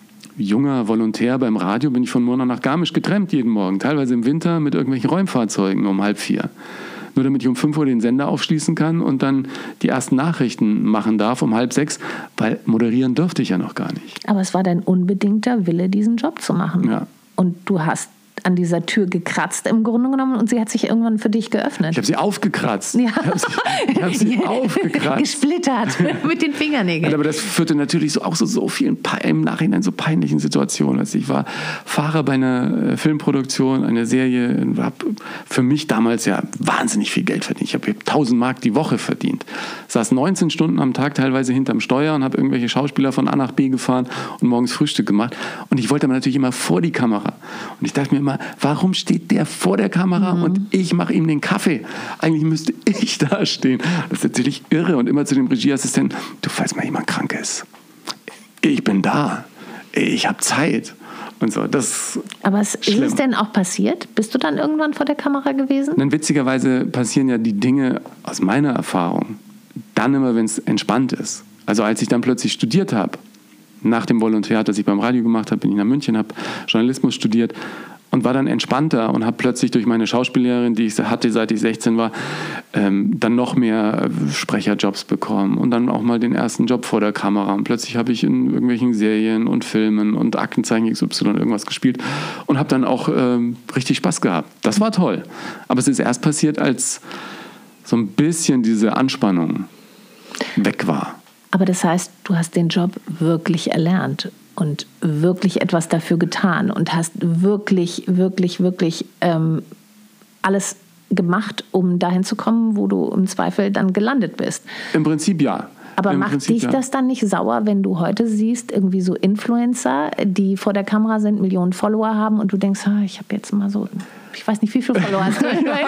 junger Volontär beim Radio bin ich von Murnau nach Garmisch getrennt jeden Morgen, teilweise im Winter mit irgendwelchen Räumfahrzeugen um halb vier. Nur damit ich um fünf Uhr den Sender aufschließen kann und dann die ersten Nachrichten machen darf um halb sechs, weil moderieren durfte ich ja noch gar nicht. Aber es war dein unbedingter Wille, diesen Job zu machen. Ja. Und du hast an dieser Tür gekratzt im Grunde genommen und sie hat sich irgendwann für dich geöffnet. Ich habe sie aufgekratzt. Ja. Ich habe sie, ich hab sie aufgekratzt. Gesplittert mit den Fingernägeln. Aber das führte natürlich so, auch so, so vielen im Nachhinein so peinlichen Situationen. Also ich war Fahrer bei einer Filmproduktion, einer Serie, habe für mich damals ja wahnsinnig viel Geld verdient. Ich habe tausend Mark die Woche verdient. Saß neunzehn Stunden am Tag teilweise hinterm Steuer und habe irgendwelche Schauspieler von A nach B gefahren und morgens Frühstück gemacht. Und ich wollte aber natürlich immer vor die Kamera. Und ich dachte mir immer, warum steht der vor der Kamera mhm. und ich mache ihm den Kaffee? Eigentlich müsste ich da stehen. Das ist natürlich irre. Und immer zu dem Regieassistenten, du, falls mal jemand krank ist, ich bin da. Ich habe Zeit. Und so, das Aber es, ist es denn auch passiert? Bist du dann irgendwann vor der Kamera gewesen? Dann witzigerweise passieren ja die Dinge aus meiner Erfahrung dann immer, wenn es entspannt ist. Also als ich dann plötzlich studiert habe, nach dem Volontariat, das ich beim Radio gemacht habe, bin ich nach München, habe Journalismus studiert und war dann entspannter und habe plötzlich durch meine Schauspiellehrerin, die ich hatte, seit ich sechzehn war, ähm, dann noch mehr Sprecherjobs bekommen und dann auch mal den ersten Job vor der Kamera. Und plötzlich habe ich in irgendwelchen Serien und Filmen und Aktenzeichen X Y irgendwas gespielt und habe dann auch ähm, richtig Spaß gehabt. Das war toll. Aber es ist erst passiert, als so ein bisschen diese Anspannung weg war. Aber das heißt, du hast den Job wirklich erlernt und wirklich etwas dafür getan und hast wirklich, wirklich, wirklich ähm, alles gemacht, um dahin zu kommen, wo du im Zweifel dann gelandet bist. Im Prinzip ja. Aber Im macht Prinzip, dich ja. das dann nicht sauer, wenn du heute siehst, irgendwie so Influencer, die vor der Kamera sind, Millionen Follower haben und du denkst, ah, ich habe jetzt mal so, ich weiß nicht, wie viele Follower hast du?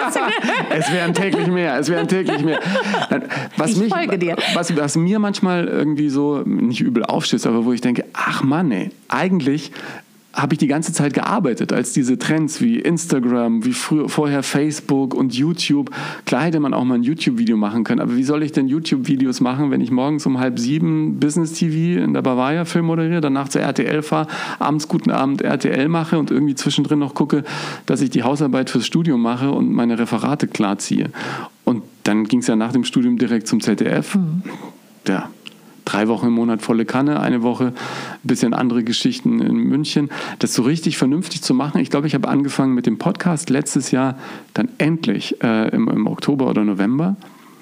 Es wären täglich mehr, es wären täglich mehr. Was ich mich, folge dir. Was, was mir manchmal irgendwie so, nicht übel aufstößt, aber wo ich denke, ach Mann, ey, eigentlich habe ich die ganze Zeit gearbeitet, als diese Trends wie Instagram, wie früher, vorher Facebook und YouTube. Klar hätte man auch mal ein YouTube-Video machen können, aber wie soll ich denn YouTube-Videos machen, wenn ich morgens um halb sieben Business-T V in der Bavaria Film moderiere, danach zur R T L fahre, abends Guten Abend R T L mache und irgendwie zwischendrin noch gucke, dass ich die Hausarbeit fürs Studium mache und meine Referate klarziehe. Und dann ging es ja nach dem Studium direkt zum Z D F. Mhm. Ja. Drei Wochen im Monat volle Kanne, eine Woche ein bisschen andere Geschichten in München. Das so richtig vernünftig zu machen. Ich glaube, ich habe angefangen mit dem Podcast letztes Jahr dann endlich äh, im, im Oktober oder November.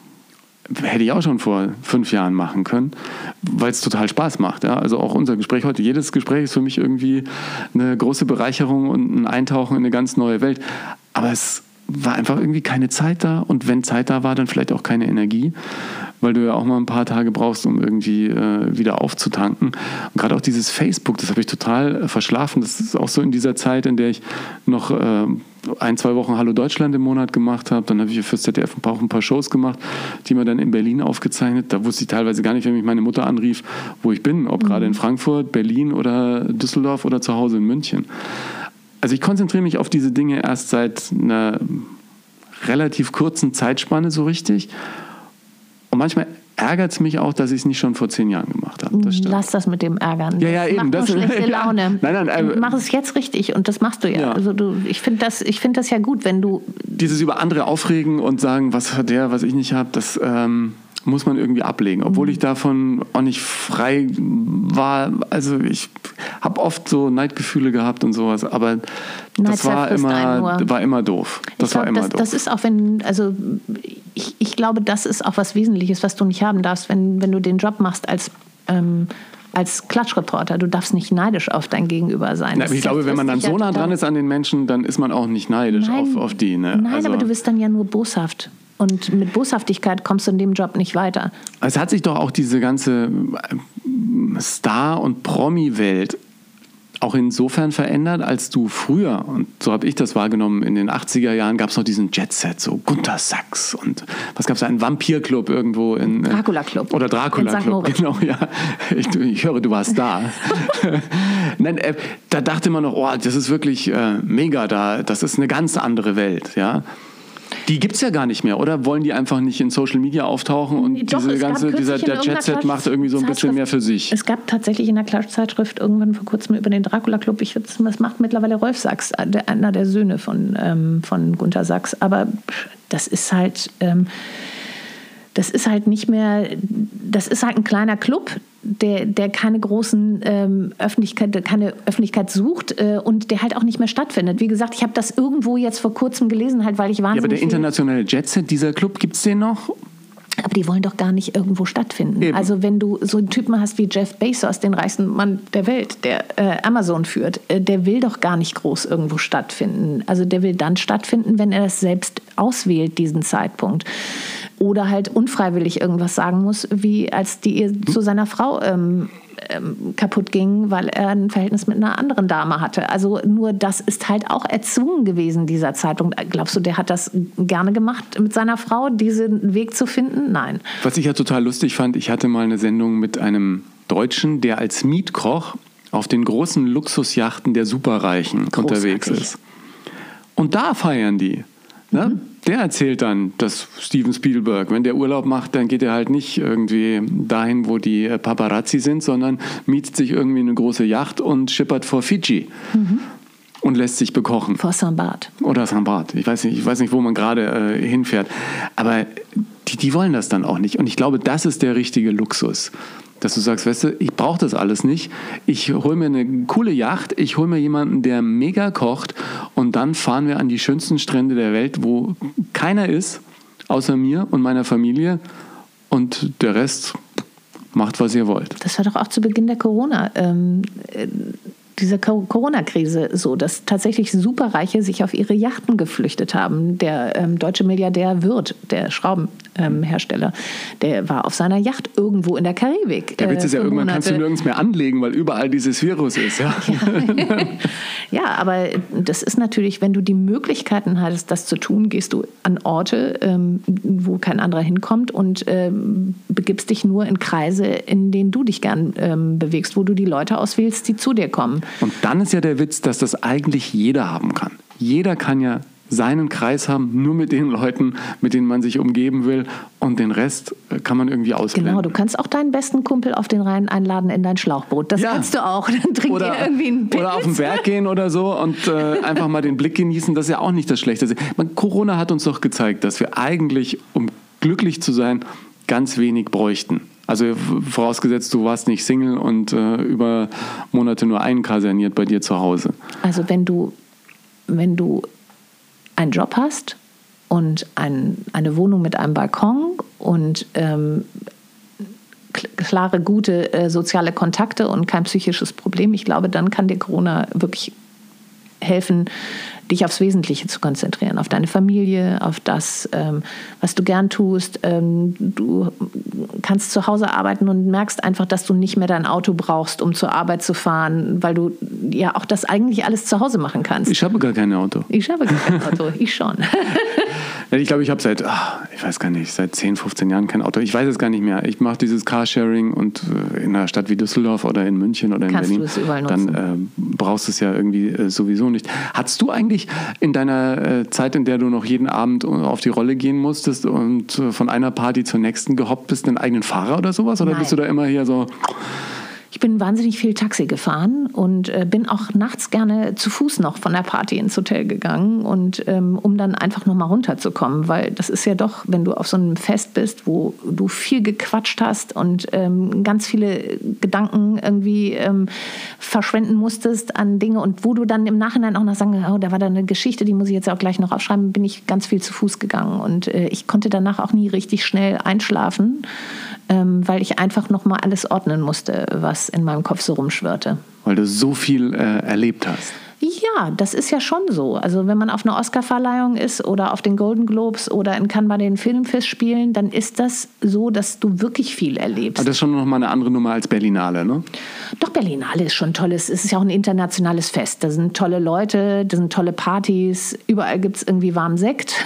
Hätte ich auch schon vor fünf Jahren machen können, weil es total Spaß macht. Ja? Also auch unser Gespräch heute, jedes Gespräch ist für mich irgendwie eine große Bereicherung und ein Eintauchen in eine ganz neue Welt. Aber es war einfach irgendwie keine Zeit da und wenn Zeit da war, dann vielleicht auch keine Energie, weil du ja auch mal ein paar Tage brauchst, um irgendwie äh, wieder aufzutanken. Und gerade auch dieses Facebook, das habe ich total äh, verschlafen. Das ist auch so in dieser Zeit, in der ich noch äh, ein, zwei Wochen Hallo Deutschland im Monat gemacht habe. Dann habe ich fürs Z D F auch ein paar Shows gemacht, die man dann in Berlin aufgezeichnet. Da wusste ich teilweise gar nicht, wenn mich meine Mutter anrief, wo ich bin, ob mhm. gerade in Frankfurt, Berlin oder Düsseldorf oder zu Hause in München. Also ich konzentriere mich auf diese Dinge erst seit einer relativ kurzen Zeitspanne so richtig. Und manchmal ärgert es mich auch, dass ich es nicht schon vor zehn Jahren gemacht habe. Das Lass das mit dem Ärgern. Ja, ja, das eben. macht Das nur schlechte Laune. Nein, nein, äh, Mach es jetzt richtig und das machst du ja. ja. Also du, ich finde das, ich find das ja gut, wenn du... Dieses über andere aufregen und sagen, was hat der, was ich nicht habe, das... Ähm muss man irgendwie ablegen, obwohl ich davon auch nicht frei war. Also ich habe oft so Neidgefühle gehabt und sowas, aber das war immer, war immer doof. Das glaub, war immer das, doof. Das ist auch, wenn, also ich, ich glaube, das ist auch was Wesentliches, was du nicht haben darfst, wenn, wenn du den Job machst als ähm, als Klatschreporter. Du darfst nicht neidisch auf dein Gegenüber sein. Na, ich glaube, wenn man dann so nah dran ist an den Menschen, dann ist man auch nicht neidisch auf, auf die. Ne? Nein, also, aber du bist dann ja nur boshaft. Und mit Boshaftigkeit kommst du in dem Job nicht weiter. Es hat sich doch auch diese ganze Star- und Promi-Welt auch insofern verändert, als du früher, und so habe ich das wahrgenommen, in den achiger Jahren gab es noch diesen Jet-Set, so Gunter Sachs und was gab es da, einen Vampir-Club irgendwo in... Dracula-Club. Oder Dracula-Club, genau, ja. Ich, ich höre, du warst da. Nein, äh, da dachte man noch, oh, das ist wirklich äh, mega da, das ist eine ganz andere Welt, ja. Die gibt es ja gar nicht mehr, oder? Wollen die einfach nicht in Social Media auftauchen und Doch, diese ganze, dieser, der Jet-Set macht irgendwie so ein bisschen mehr für sich? Es gab tatsächlich in der Klatschzeitschrift irgendwann vor kurzem über den Dracula-Club, ich, das macht mittlerweile Rolf Sachs, einer der Söhne von, ähm, von Gunter Sachs, aber das ist halt... Ähm, Das ist halt nicht mehr, das ist halt ein kleiner Club, der, der keine großen ähm, Öffentlichkeit, keine Öffentlichkeit sucht äh, und der halt auch nicht mehr stattfindet. Wie gesagt, ich habe das irgendwo jetzt vor kurzem gelesen, halt, weil ich wahnsinnig... Ja, aber der internationale Jet-Set, dieser Club, gibt es den noch? Aber die wollen doch gar nicht irgendwo stattfinden. Eben. Also wenn du so einen Typen hast wie Jeff Bezos, den reichsten Mann der Welt, der äh, Amazon führt, äh, der will doch gar nicht groß irgendwo stattfinden. Also der will dann stattfinden, wenn er das selbst auswählt, diesen Zeitpunkt. Oder halt unfreiwillig irgendwas sagen muss, wie als die Ehe zu seiner Frau ähm, ähm, kaputt ging, weil er ein Verhältnis mit einer anderen Dame hatte. Also nur das ist halt auch erzwungen gewesen, dieser Zeitpunkt. Glaubst du, der hat das gerne gemacht mit seiner Frau, diesen Weg zu finden? Nein. Was ich ja total lustig fand, ich hatte mal eine Sendung mit einem Deutschen, der als Mietkoch auf den großen Luxusjachten der Superreichen Großartig. unterwegs ist. Und da feiern die. Ne? Mhm. Der erzählt dann, dass Steven Spielberg, wenn der Urlaub macht, dann geht er halt nicht irgendwie dahin, wo die Paparazzi sind, sondern mietet sich irgendwie eine große Yacht und schippert vor Fidschi mhm. und lässt sich bekochen. Vor Saint-Barth. Oder Saint-Barth. Ich weiß nicht, ich weiß nicht, wo man gerade äh, hinfährt. Aber die, die wollen das dann auch nicht. Und ich glaube, das ist der richtige Luxus. Dass du sagst, weißt du, ich brauche das alles nicht. Ich hole mir eine coole Yacht, ich hole mir jemanden, der mega kocht und dann fahren wir an die schönsten Strände der Welt, wo keiner ist, außer mir und meiner Familie und der Rest macht, was ihr wollt. Das war doch auch zu Beginn der Corona, ähm, äh, dieser Corona-Krise so, dass tatsächlich Superreiche sich auf ihre Yachten geflüchtet haben. Der ähm, deutsche Milliardär Wirth, der Schraubenhersteller, ähm, der war auf seiner Yacht irgendwo in der Karibik. Der Witz ist äh, ja, irgendwann Monate. kannst du nirgends mehr anlegen, weil überall dieses Virus ist. Ja, ja. Ja, aber das ist natürlich, wenn du die Möglichkeiten hast, das zu tun, gehst du an Orte, ähm, wo kein anderer hinkommt und ähm, begibst dich nur in Kreise, in denen du dich gern ähm, bewegst, wo du die Leute auswählst, die zu dir kommen. Und dann ist ja der Witz, dass das eigentlich jeder haben kann. Jeder kann ja seinen Kreis haben, nur mit den Leuten, mit denen man sich umgeben will, und den Rest kann man irgendwie ausblenden. Genau, du kannst auch deinen besten Kumpel auf den Rhein einladen in dein Schlauchboot. Das ja. kannst du auch. Dann trinkt oder, ihr irgendwie einen Pilz. Oder auf den Berg gehen oder so und äh, einfach mal den Blick genießen. Das ist ja auch nicht das Schlechteste. Man, Corona hat uns doch gezeigt, dass wir eigentlich, um glücklich zu sein, ganz wenig bräuchten. Also vorausgesetzt, du warst nicht Single und äh, über Monate nur einkaserniert bei dir zu Hause. Also wenn du, wenn du einen Job hast und ein, eine Wohnung mit einem Balkon und ähm, klare, gute äh, soziale Kontakte und kein psychisches Problem, ich glaube, dann kann dir Corona wirklich helfen, dich aufs Wesentliche zu konzentrieren, auf deine Familie, auf das, ähm, was du gern tust. Ähm, du kannst zu Hause arbeiten und merkst einfach, dass du nicht mehr dein Auto brauchst, um zur Arbeit zu fahren, weil du ja auch das eigentlich alles zu Hause machen kannst. Ich habe gar kein Auto. Ich habe gar kein Auto, ich schon. Ich glaube, ich habe seit, ach, ich weiß gar nicht, seit zehn, fünfzehn Jahren kein Auto. Ich weiß es gar nicht mehr. Ich mache dieses Carsharing und in einer Stadt wie Düsseldorf oder in München oder in Kannst Berlin, du es überall nutzen. dann äh, brauchst du es ja irgendwie äh, sowieso nicht. Hattest du eigentlich in deiner äh, Zeit, in der du noch jeden Abend auf die Rolle gehen musstest und äh, von einer Party zur nächsten gehoppt bist, einen eigenen Fahrer oder sowas? Oder Nein. bist du da immer hier so... Ich bin wahnsinnig viel Taxi gefahren und äh, bin auch nachts gerne zu Fuß noch von der Party ins Hotel gegangen, und ähm, um dann einfach noch mal runterzukommen, weil das ist ja doch, wenn du auf so einem Fest bist, wo du viel gequatscht hast und ähm, ganz viele Gedanken irgendwie ähm, verschwenden musstest an Dinge, und wo du dann im Nachhinein auch noch sagen, oh, da war da eine Geschichte, die muss ich jetzt auch gleich noch aufschreiben, bin ich ganz viel zu Fuß gegangen, und äh, ich konnte danach auch nie richtig schnell einschlafen, ähm, weil ich einfach noch mal alles ordnen musste, was in meinem Kopf so rumschwirrte. Weil du so viel äh, erlebt hast. Ja, das ist ja schon so. Also wenn man auf einer Oscarverleihung ist oder auf den Golden Globes oder in Cannes bei den Filmfestspielen, dann ist das so, dass du wirklich viel erlebst. Aber das ist schon noch mal eine andere Nummer als Berlinale, ne? Doch, Berlinale ist schon toll. Es ist ja auch ein internationales Fest. Da sind tolle Leute, da sind tolle Partys. Überall gibt es irgendwie warmen Sekt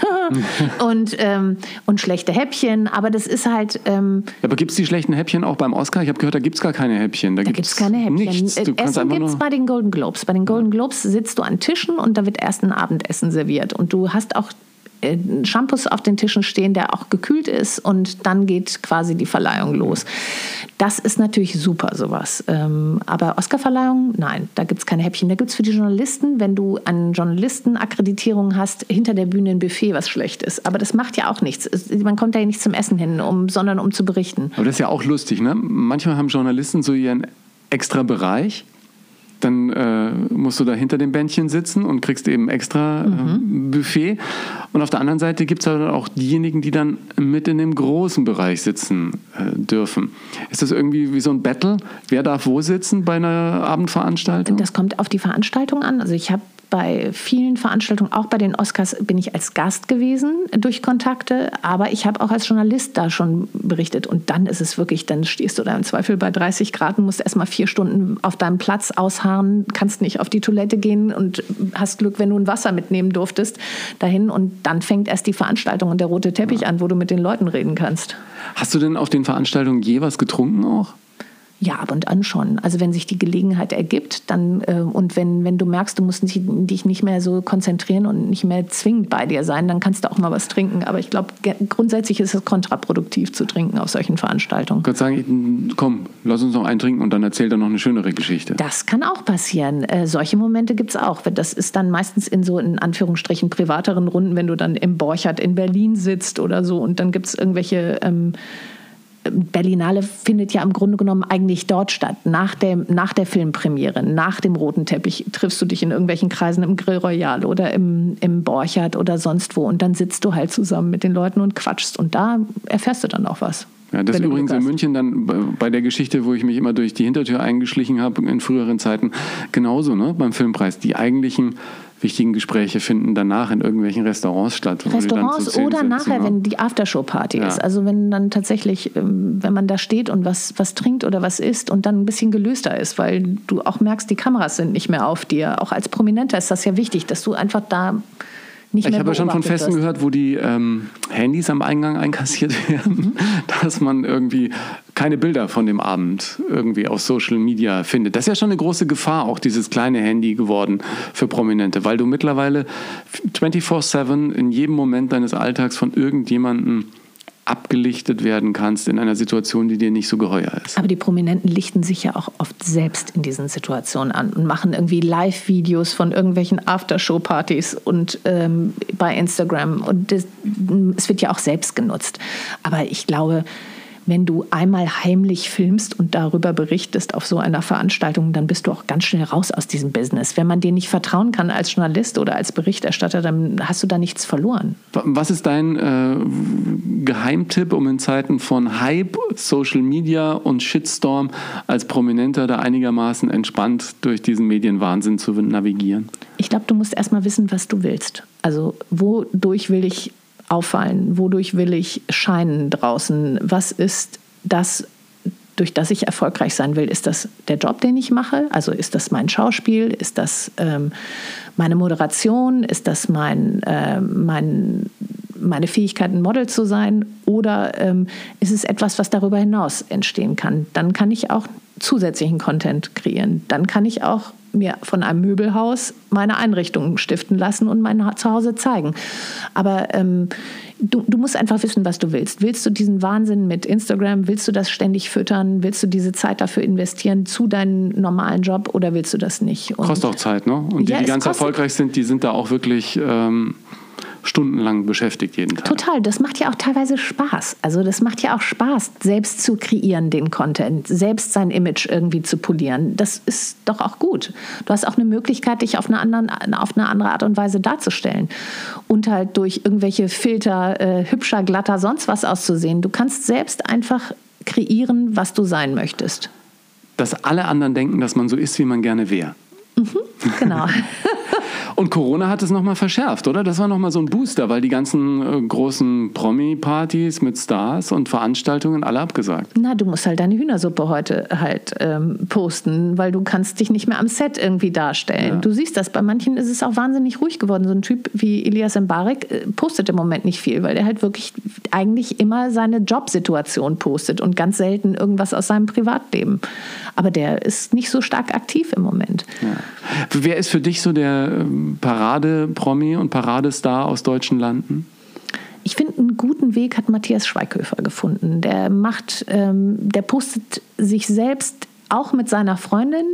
und, ähm, und schlechte Häppchen. Aber das ist halt... Ähm, ja, aber gibt es die schlechten Häppchen auch beim Oscar? Ich habe gehört, da gibt es gar keine Häppchen. Da, da gibt es keine Häppchen. Nichts. Du kannst Essen einfach gibt es nur bei den Golden Globes. Bei den Golden Globes sitzt du an Tischen und da wird erst ein Abendessen serviert. Und du hast auch äh, Shampoos auf den Tischen stehen, der auch gekühlt ist, und dann geht quasi die Verleihung los. Das ist natürlich super, sowas. Ähm, aber Oscarverleihung, nein, da gibt es keine Häppchen. Da gibt es für die Journalisten, wenn du eine Journalistenakkreditierung hast, hinter der Bühne ein Buffet, was schlecht ist. Aber das macht ja auch nichts. Man kommt da ja nicht zum Essen hin, um, sondern um zu berichten. Aber das ist ja auch lustig, ne? Manchmal haben Journalisten so ihren extra Bereich. Dann äh, musst du da hinter dem Bändchen sitzen und kriegst eben extra mhm. äh, Buffet. Und auf der anderen Seite gibt es halt auch diejenigen, die dann mit in dem großen Bereich sitzen äh, dürfen. Ist das irgendwie wie so ein Battle? Wer darf wo sitzen bei einer Abendveranstaltung? Das kommt auf die Veranstaltung an. Also ich habe bei vielen Veranstaltungen, auch bei den Oscars, bin ich als Gast gewesen durch Kontakte, aber ich habe auch als Journalist da schon berichtet, und dann ist es wirklich, dann stehst du da im Zweifel bei dreißig Grad und musst erstmal vier Stunden auf deinem Platz ausharren, kannst nicht auf die Toilette gehen und hast Glück, wenn du ein Wasser mitnehmen durftest dahin, und dann fängt erst die Veranstaltung und der rote Teppich ja. an, wo du mit den Leuten reden kannst. Hast du denn auf den Veranstaltungen je was getrunken auch? Ja, ab und an schon. Also wenn sich die Gelegenheit ergibt, dann äh, und wenn, wenn du merkst, du musst dich, dich nicht mehr so konzentrieren und nicht mehr zwingend bei dir sein, dann kannst du auch mal was trinken. Aber ich glaube, grundsätzlich ist es kontraproduktiv zu trinken auf solchen Veranstaltungen. Ich würde sagen, komm, lass uns noch einen trinken und dann erzähl dann noch eine schönere Geschichte. Das kann auch passieren. Äh, solche Momente gibt es auch. Das ist dann meistens in so in Anführungsstrichen privateren Runden, wenn du dann im Borchardt in Berlin sitzt oder so, und dann gibt es irgendwelche... Ähm, Berlinale findet ja im Grunde genommen eigentlich dort statt, nach der, nach der Filmpremiere, nach dem roten Teppich triffst du dich in irgendwelchen Kreisen im Grill Royal oder im, im Borchardt oder sonst wo, und dann sitzt du halt zusammen mit den Leuten und quatschst, und da erfährst du dann auch was. Ja, das ist übrigens in München dann bei der Geschichte, wo ich mich immer durch die Hintertür eingeschlichen habe in früheren Zeiten, genauso, ne, beim Filmpreis. Die eigentlichen wichtigen Gespräche finden danach in irgendwelchen Restaurants statt. Restaurants oder nachher, wenn die Aftershow-Party ja. ist. Also wenn dann tatsächlich, wenn man da steht und was, was trinkt oder was isst und dann ein bisschen gelöster ist, weil du auch merkst, die Kameras sind nicht mehr auf dir. Auch als Prominenter ist das ja wichtig, dass du einfach da nicht mehr Ich habe ja schon von beobachtet Festen wirst. gehört, wo die ähm, Handys am Eingang einkassiert werden, mhm. dass man irgendwie keine Bilder von dem Abend irgendwie auf Social Media findet. Das ist ja schon eine große Gefahr, auch dieses kleine Handy geworden für Prominente, weil du mittlerweile vierundzwanzig sieben in jedem Moment deines Alltags von irgendjemandem abgelichtet werden kannst in einer Situation, die dir nicht so geheuer ist. Aber die Prominenten lichten sich ja auch oft selbst in diesen Situationen an und machen irgendwie Live-Videos von irgendwelchen Aftershow-Partys und ähm, bei Instagram. Und das, es wird ja auch selbst genutzt. Aber ich glaube, wenn du einmal heimlich filmst und darüber berichtest auf so einer Veranstaltung, dann bist du auch ganz schnell raus aus diesem Business. Wenn man dir nicht vertrauen kann als Journalist oder als Berichterstatter, dann hast du da nichts verloren. Was ist dein äh, Geheimtipp, um in Zeiten von Hype, Social Media und Shitstorm als Prominenter da einigermaßen entspannt durch diesen Medienwahnsinn zu navigieren? Ich glaube, du musst erstmal wissen, was du willst. Also wodurch will ich auffallen? Wodurch will ich scheinen draußen? Was ist das, durch das ich erfolgreich sein will? Ist das der Job, den ich mache? Also ist das mein Schauspiel? Ist das ähm, meine Moderation? Ist das mein, äh, mein, meine Fähigkeit, ein Model zu sein? Oder ähm, ist es etwas, was darüber hinaus entstehen kann? Dann kann ich auch zusätzlichen Content kreieren. Dann kann ich auch mir von einem Möbelhaus meine Einrichtungen stiften lassen und mein Zuhause zeigen. Aber ähm, du, du musst einfach wissen, was du willst. Willst du diesen Wahnsinn mit Instagram? Willst du das ständig füttern? Willst du diese Zeit dafür investieren zu deinem normalen Job oder willst du das nicht? Und kostet auch Zeit, ne? Und die, ja, die ganz kostet, erfolgreich sind, die sind da auch wirklich ähm, stundenlang beschäftigt jeden Tag. Total, das macht ja auch teilweise Spaß. Also das macht ja auch Spaß, selbst zu kreieren, den Content, selbst sein Image irgendwie zu polieren. Das ist doch auch gut. Du hast auch eine Möglichkeit, dich auf eine, anderen, auf eine andere Art und Weise darzustellen. Und halt durch irgendwelche Filter, äh, hübscher, glatter, sonst was auszusehen. Du kannst selbst einfach kreieren, was du sein möchtest. Dass alle anderen denken, dass man so ist, wie man gerne wäre. Mhm, genau. Und Corona hat es nochmal verschärft, oder? Das war nochmal so ein Booster, weil die ganzen äh, großen Promi-Partys mit Stars und Veranstaltungen alle abgesagt. Na, du musst halt deine Hühnersuppe heute halt ähm, posten, weil du kannst dich nicht mehr am Set irgendwie darstellen. Ja. Du siehst das, bei manchen ist es auch wahnsinnig ruhig geworden. So ein Typ wie Elias Mbarek äh, postet im Moment nicht viel, weil der halt wirklich eigentlich immer seine Jobsituation postet und ganz selten irgendwas aus seinem Privatleben. Aber der ist nicht so stark aktiv im Moment. Ja. Wer ist für dich so der Parade-Promi und Paradestar aus deutschen Landen? Ich finde, einen guten Weg hat Matthias Schweighöfer gefunden. Der macht, ähm, der postet sich selbst auch mit seiner Freundin,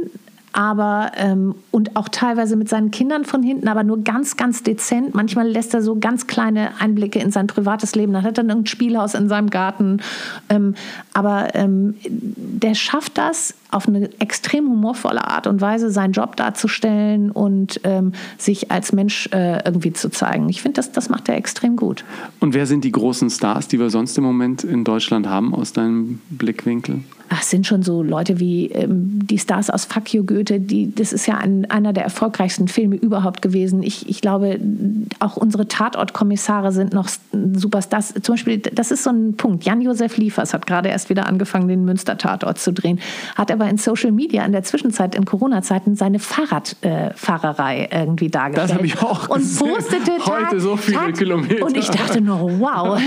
aber ähm, und auch teilweise mit seinen Kindern von hinten, aber nur ganz, ganz dezent. Manchmal lässt er so ganz kleine Einblicke in sein privates Leben. Dann hat er ein Spielhaus in seinem Garten. Ähm, aber ähm, der schafft das auf eine extrem humorvolle Art und Weise, seinen Job darzustellen und ähm, sich als Mensch äh, irgendwie zu zeigen. Ich finde, das, das macht er extrem gut. Und wer sind die großen Stars, die wir sonst im Moment in Deutschland haben, aus deinem Blickwinkel? Ach, es sind schon so Leute wie ähm, die Stars aus Fuck You Goethe. Die, das ist ja ein, einer der erfolgreichsten Filme überhaupt gewesen. Ich, ich glaube, auch unsere Tatort-Kommissare sind noch Superstars. Zum Beispiel, das ist so ein Punkt. Jan-Josef Liefers hat gerade erst wieder angefangen, den Münster-Tatort zu drehen. Hat aber in Social Media in der Zwischenzeit, in Corona-Zeiten, seine Fahrradfahrerei äh, irgendwie dargestellt. Das habe ich auch und gesehen. Postete Heute Tag, so viele Tag, Kilometer. Und ich dachte nur, wow.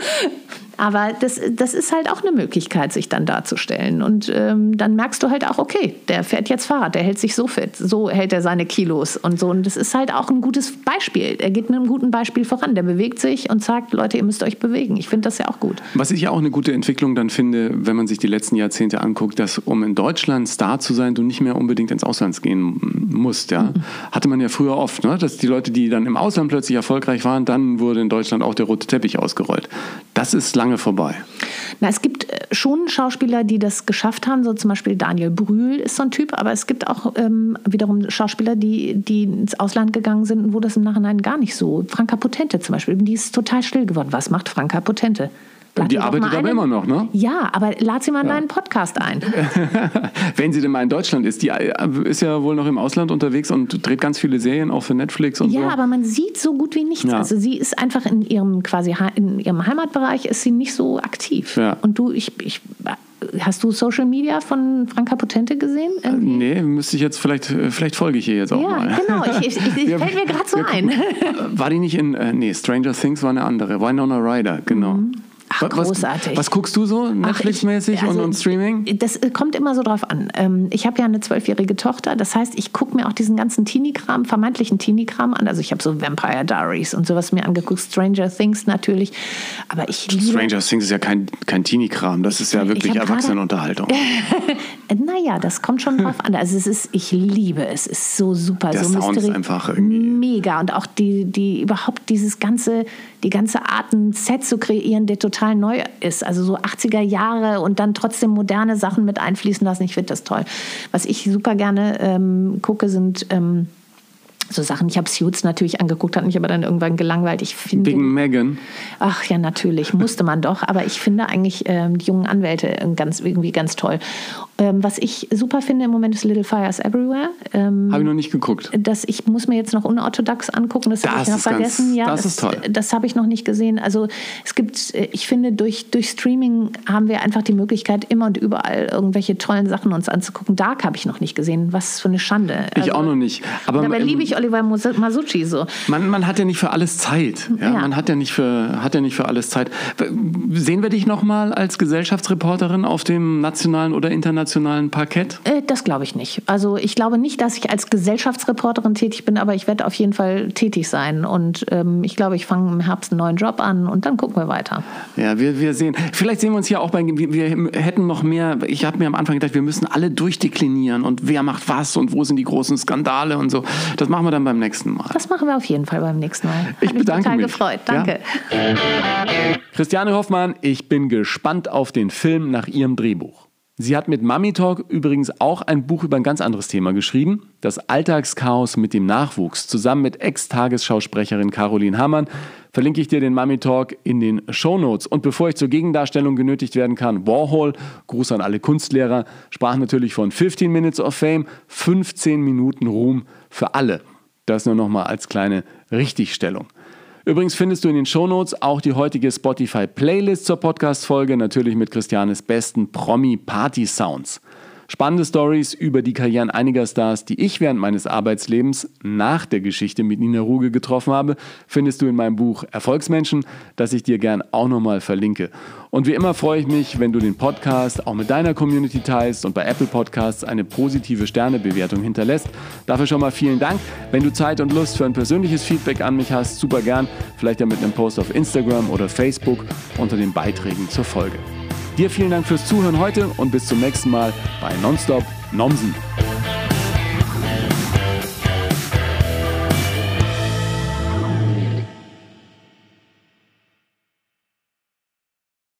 Aber das, das ist halt auch eine Möglichkeit, sich dann darzustellen. Und ähm, dann merkst du halt auch, okay, der fährt jetzt Fahrrad, der hält sich so fit, so hält er seine Kilos und so. Und das ist halt auch ein gutes Beispiel. Er geht mit einem guten Beispiel voran. Der bewegt sich und sagt, Leute, ihr müsst euch bewegen. Ich finde das ja auch gut. Was ich ja auch eine gute Entwicklung dann finde, wenn man sich die letzten Jahrzehnte anguckt, dass um in Deutschland Star zu sein, du nicht mehr unbedingt ins Ausland gehen musst. Ja? Mhm. Hatte man ja früher oft, ne? Dass die Leute, die dann im Ausland plötzlich erfolgreich waren, dann wurde in Deutschland auch der rote Teppich ausgerollt. Das ist lange vorbei. Na, es gibt schon Schauspieler, die das geschafft haben, so zum Beispiel Daniel Brühl ist so ein Typ, aber es gibt auch ähm, wiederum Schauspieler, die, die ins Ausland gegangen sind und wo das im Nachhinein gar nicht so. Franka Potente zum Beispiel, die ist total still geworden. Was macht Franka Potente? Lad die arbeitet aber immer noch, ne? Ja, aber lad sie mal in ja. deinen Podcast ein. Wenn sie denn mal in Deutschland ist. Die ist ja wohl noch im Ausland unterwegs und dreht ganz viele Serien, auch für Netflix und ja, so. Ja, aber man sieht so gut wie nichts. Ja. Also sie ist einfach in ihrem quasi in ihrem Heimatbereich ist sie nicht so aktiv. Ja. Und du, ich, ich hast du Social Media von Franka Potente gesehen? Irgendwie? Nee, müsste ich jetzt, vielleicht, vielleicht folge ich ihr jetzt auch ja, mal. Ja, genau, ich, ich, ich, ich fällt mir gerade so wir, ein. War die nicht in, äh, nee, Stranger Things war eine andere, Winona Ryder, genau. Mhm. Ach, großartig. Was, was guckst du so, Netflix-mäßig also, und, und Streaming? Das kommt immer so drauf an. Ich habe ja eine zwölfjährige Tochter, das heißt, ich gucke mir auch diesen ganzen Teenie-Kram, vermeintlichen Teenie-Kram an. Also ich habe so Vampire Diaries und sowas mir angeguckt, Stranger Things natürlich. Aber ich liebe... Stranger Things ist ja kein, kein Teenie-Kram, das ist ja wirklich Erwachsenenunterhaltung. Naja, das kommt schon drauf an. Also es ist, ich liebe es, es ist so super. Der so Sound ist einfach irgendwie... Mega. Und auch die, die überhaupt dieses ganze, die ganze Art, ein Set zu kreieren, der total neu ist. Also so achtziger Jahre und dann trotzdem moderne Sachen mit einfließen lassen. Ich finde das toll. Was ich super gerne ähm, gucke, sind ähm, so Sachen. Ich habe Suits natürlich angeguckt, hat mich aber dann irgendwann gelangweilt. Ich finde, wegen Meghan? Ach ja, natürlich, musste man doch. Aber ich finde eigentlich ähm, die jungen Anwälte ganz, irgendwie ganz toll. Ähm, was ich super finde im Moment ist Little Fires Everywhere. Ähm, habe ich noch nicht geguckt. Das, ich muss mir jetzt noch unorthodox angucken, das, das habe ich noch vergessen. Ganz, ja, das, das ist toll. Das habe ich noch nicht gesehen. Also es gibt, ich finde, durch, durch Streaming haben wir einfach die Möglichkeit, immer und überall irgendwelche tollen Sachen uns anzugucken. Dark habe ich noch nicht gesehen. Was für eine Schande. Ich also, auch noch nicht. Aber dabei liebe ich Oliver Masucci so. Man, man hat ja nicht für alles Zeit. Ja? Ja. Man hat ja, nicht für, hat ja nicht für alles Zeit. Sehen wir dich noch mal als Gesellschaftsreporterin auf dem nationalen oder internationalen Parkett? Äh, das glaube ich nicht. Also ich glaube nicht, dass ich als Gesellschaftsreporterin tätig bin, aber ich werde auf jeden Fall tätig sein. Und ähm, ich glaube, ich fange im Herbst einen neuen Job an und dann gucken wir weiter. Ja, wir, wir sehen. Vielleicht sehen wir uns hier auch bei. Wir, wir hätten noch mehr. Ich habe mir am Anfang gedacht, wir müssen alle durchdeklinieren und wer macht was und wo sind die großen Skandale und so. Das machen wir dann beim nächsten Mal. Das machen wir auf jeden Fall beim nächsten Mal. Hat ich bedanke mich. Total mich. gefreut. Danke. Ja. Christiane Hoffmann, ich bin gespannt auf den Film nach ihrem Drehbuch. Sie hat mit Mami Talk übrigens auch ein Buch über ein ganz anderes Thema geschrieben. Das Alltagschaos mit dem Nachwuchs. Zusammen mit Ex-Tagesschausprecherin Caroline Hammann verlinke ich dir den Mami Talk in den Shownotes. Und bevor ich zur Gegendarstellung genötigt werden kann, Warhol, Gruß an alle Kunstlehrer, sprach natürlich von fifteen Minutes of Fame, fünfzehn Minuten Ruhm für alle. Das nur noch mal als kleine Richtigstellung. Übrigens findest du in den Shownotes auch die heutige Spotify-Playlist zur Podcast-Folge, natürlich mit Christianes besten Promi-Party-Sounds. Spannende Stories über die Karrieren einiger Stars, die ich während meines Arbeitslebens nach der Geschichte mit Nina Ruge getroffen habe, findest du in meinem Buch Erfolgsmenschen, das ich dir gern auch nochmal verlinke. Und wie immer freue ich mich, wenn du den Podcast auch mit deiner Community teilst und bei Apple Podcasts eine positive Sternebewertung hinterlässt. Dafür schon mal vielen Dank. Wenn du Zeit und Lust für ein persönliches Feedback an mich hast, super gern. Vielleicht ja mit einem Post auf Instagram oder Facebook unter den Beiträgen zur Folge. Dir vielen Dank fürs Zuhören heute und bis zum nächsten Mal bei Nonstop Nomsen.